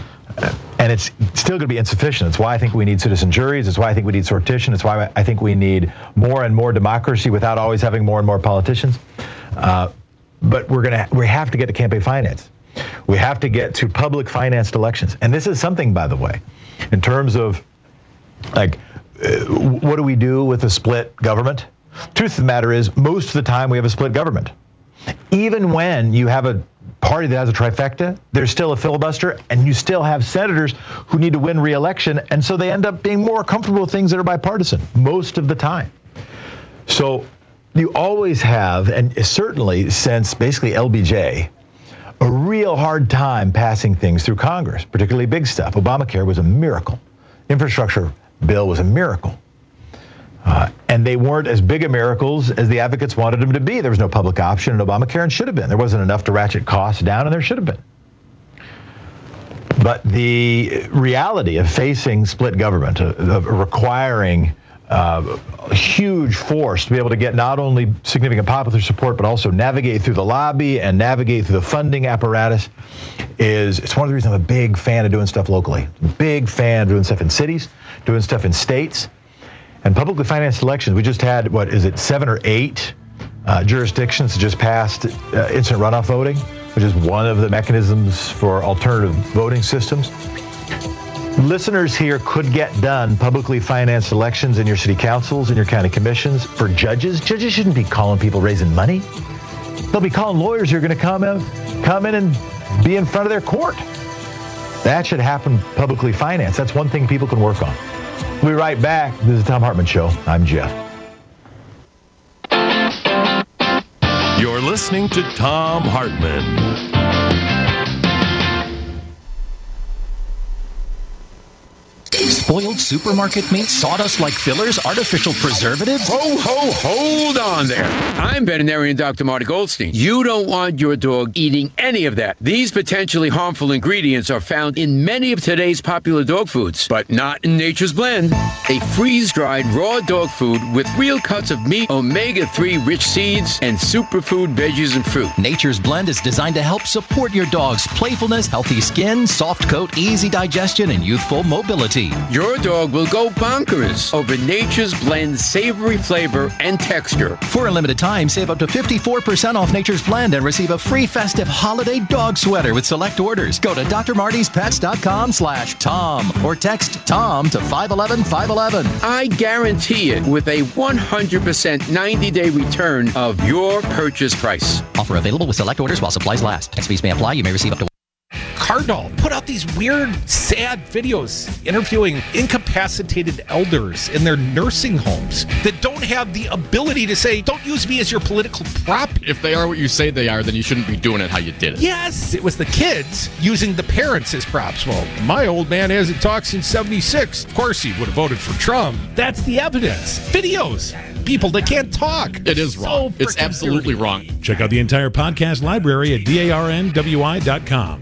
S17: and it's still going to be insufficient. It's why I think we need citizen juries. It's why I think we need sortition. It's why I think we need more and more democracy without always having more and more politicians. Uh, but we're going to we have to get to campaign finance. We have to get to public financed elections. And this is something, by the way, in terms of like, uh, what do we do with a split government? Truth of the matter is, most of the time we have a split government. Even when you have a party that has a trifecta, there's still a filibuster, and you still have senators who need to win re-election, and so they end up being more comfortable with things that are bipartisan most of the time. So you always have, and certainly since basically L B J, a real hard time passing things through Congress, particularly big stuff. Obamacare was a miracle. Infrastructure bill was a miracle. Uh, and they weren't as big of miracles as the advocates wanted them to be. There was no public option in Obamacare, and should have been. There wasn't enough to ratchet costs down, and there should have been. But the reality of facing split government, of, of requiring uh, a huge force to be able to get not only significant popular support, but also navigate through the lobby and navigate through the funding apparatus, is it's one of the reasons I'm a big fan of doing stuff locally. Big fan of doing stuff in cities, doing stuff in states. And publicly financed elections, we just had, what is it, seven or eight uh, jurisdictions that just passed uh, instant runoff voting, which is one of the mechanisms for alternative voting systems. Listeners here could get done publicly financed elections in your city councils, in your county commissions. For judges, judges shouldn't be calling people raising money. They'll be calling lawyers who are going to come in, come in and be in front of their court. That should happen publicly financed. That's one thing people can work on. We'll be right back. This is the Tom Hartman Show. I'm Jeff.
S4: You're listening to Tom Hartman.
S16: Spoiled supermarket meat, sawdust like fillers, artificial preservatives?
S18: Ho, ho, hold on there. I'm veterinarian Doctor Marty Goldstein. You don't want your dog eating any of that. These potentially harmful ingredients are found in many of today's popular dog foods, but not in Nature's Blend, a freeze-dried raw dog food with real cuts of meat, omega three rich seeds, and superfood veggies and fruit.
S16: Nature's Blend is designed to help support your dog's playfulness, healthy skin, soft coat, easy digestion, and youthful mobility.
S18: Your dog will go bonkers over Nature's Blend savory flavor and texture.
S16: For a limited time, save up to fifty-four percent off Nature's Blend and receive a free festive holiday dog sweater with select orders. Go to drmartyspets.com slash Tom or text Tom to five one one five one one.
S18: I guarantee it with a one hundred percent ninety-day return of your purchase price.
S16: Offer available with select orders while supplies last. Tax fees may apply. You may receive up to
S19: Cardinal put out these weird, sad videos interviewing incapacitated elders in their nursing homes that don't have the ability to say, don't use me as your political prop.
S20: If they are what you say they are, then you shouldn't be doing it how you did it.
S19: Yes, it was the kids using the parents as props. Well, my old man hasn't talked since seventy-six. Of course, he would have voted for Trump. That's the evidence. Videos. People that can't talk.
S20: It is wrong. So it's absolutely
S19: dirty.
S20: wrong.
S5: Check out the entire podcast library at darnwi dot com.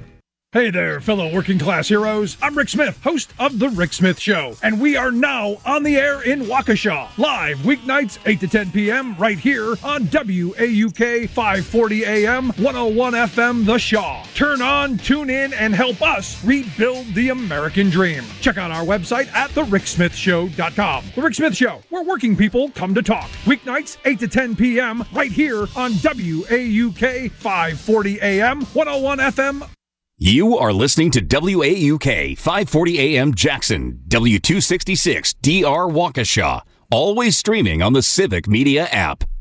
S1: Hey there, fellow working class heroes. I'm Rick Smith, host of The Rick Smith Show, and we are now on the air in Waukesha, live weeknights eight to ten p.m. right here on W A U K five forty A M, one oh one F M The Shaw. Turn on, tune in, and help us rebuild the American dream. Check out our website at the rick smith show dot com. The Rick Smith Show, where working people come to talk. Weeknights eight to ten p.m. right here on W A U K five forty A M, one oh one F M.
S21: You are listening to W A U K five forty A M Jackson, W two sixty-six D R Waukesha, always streaming on the Civic Media app.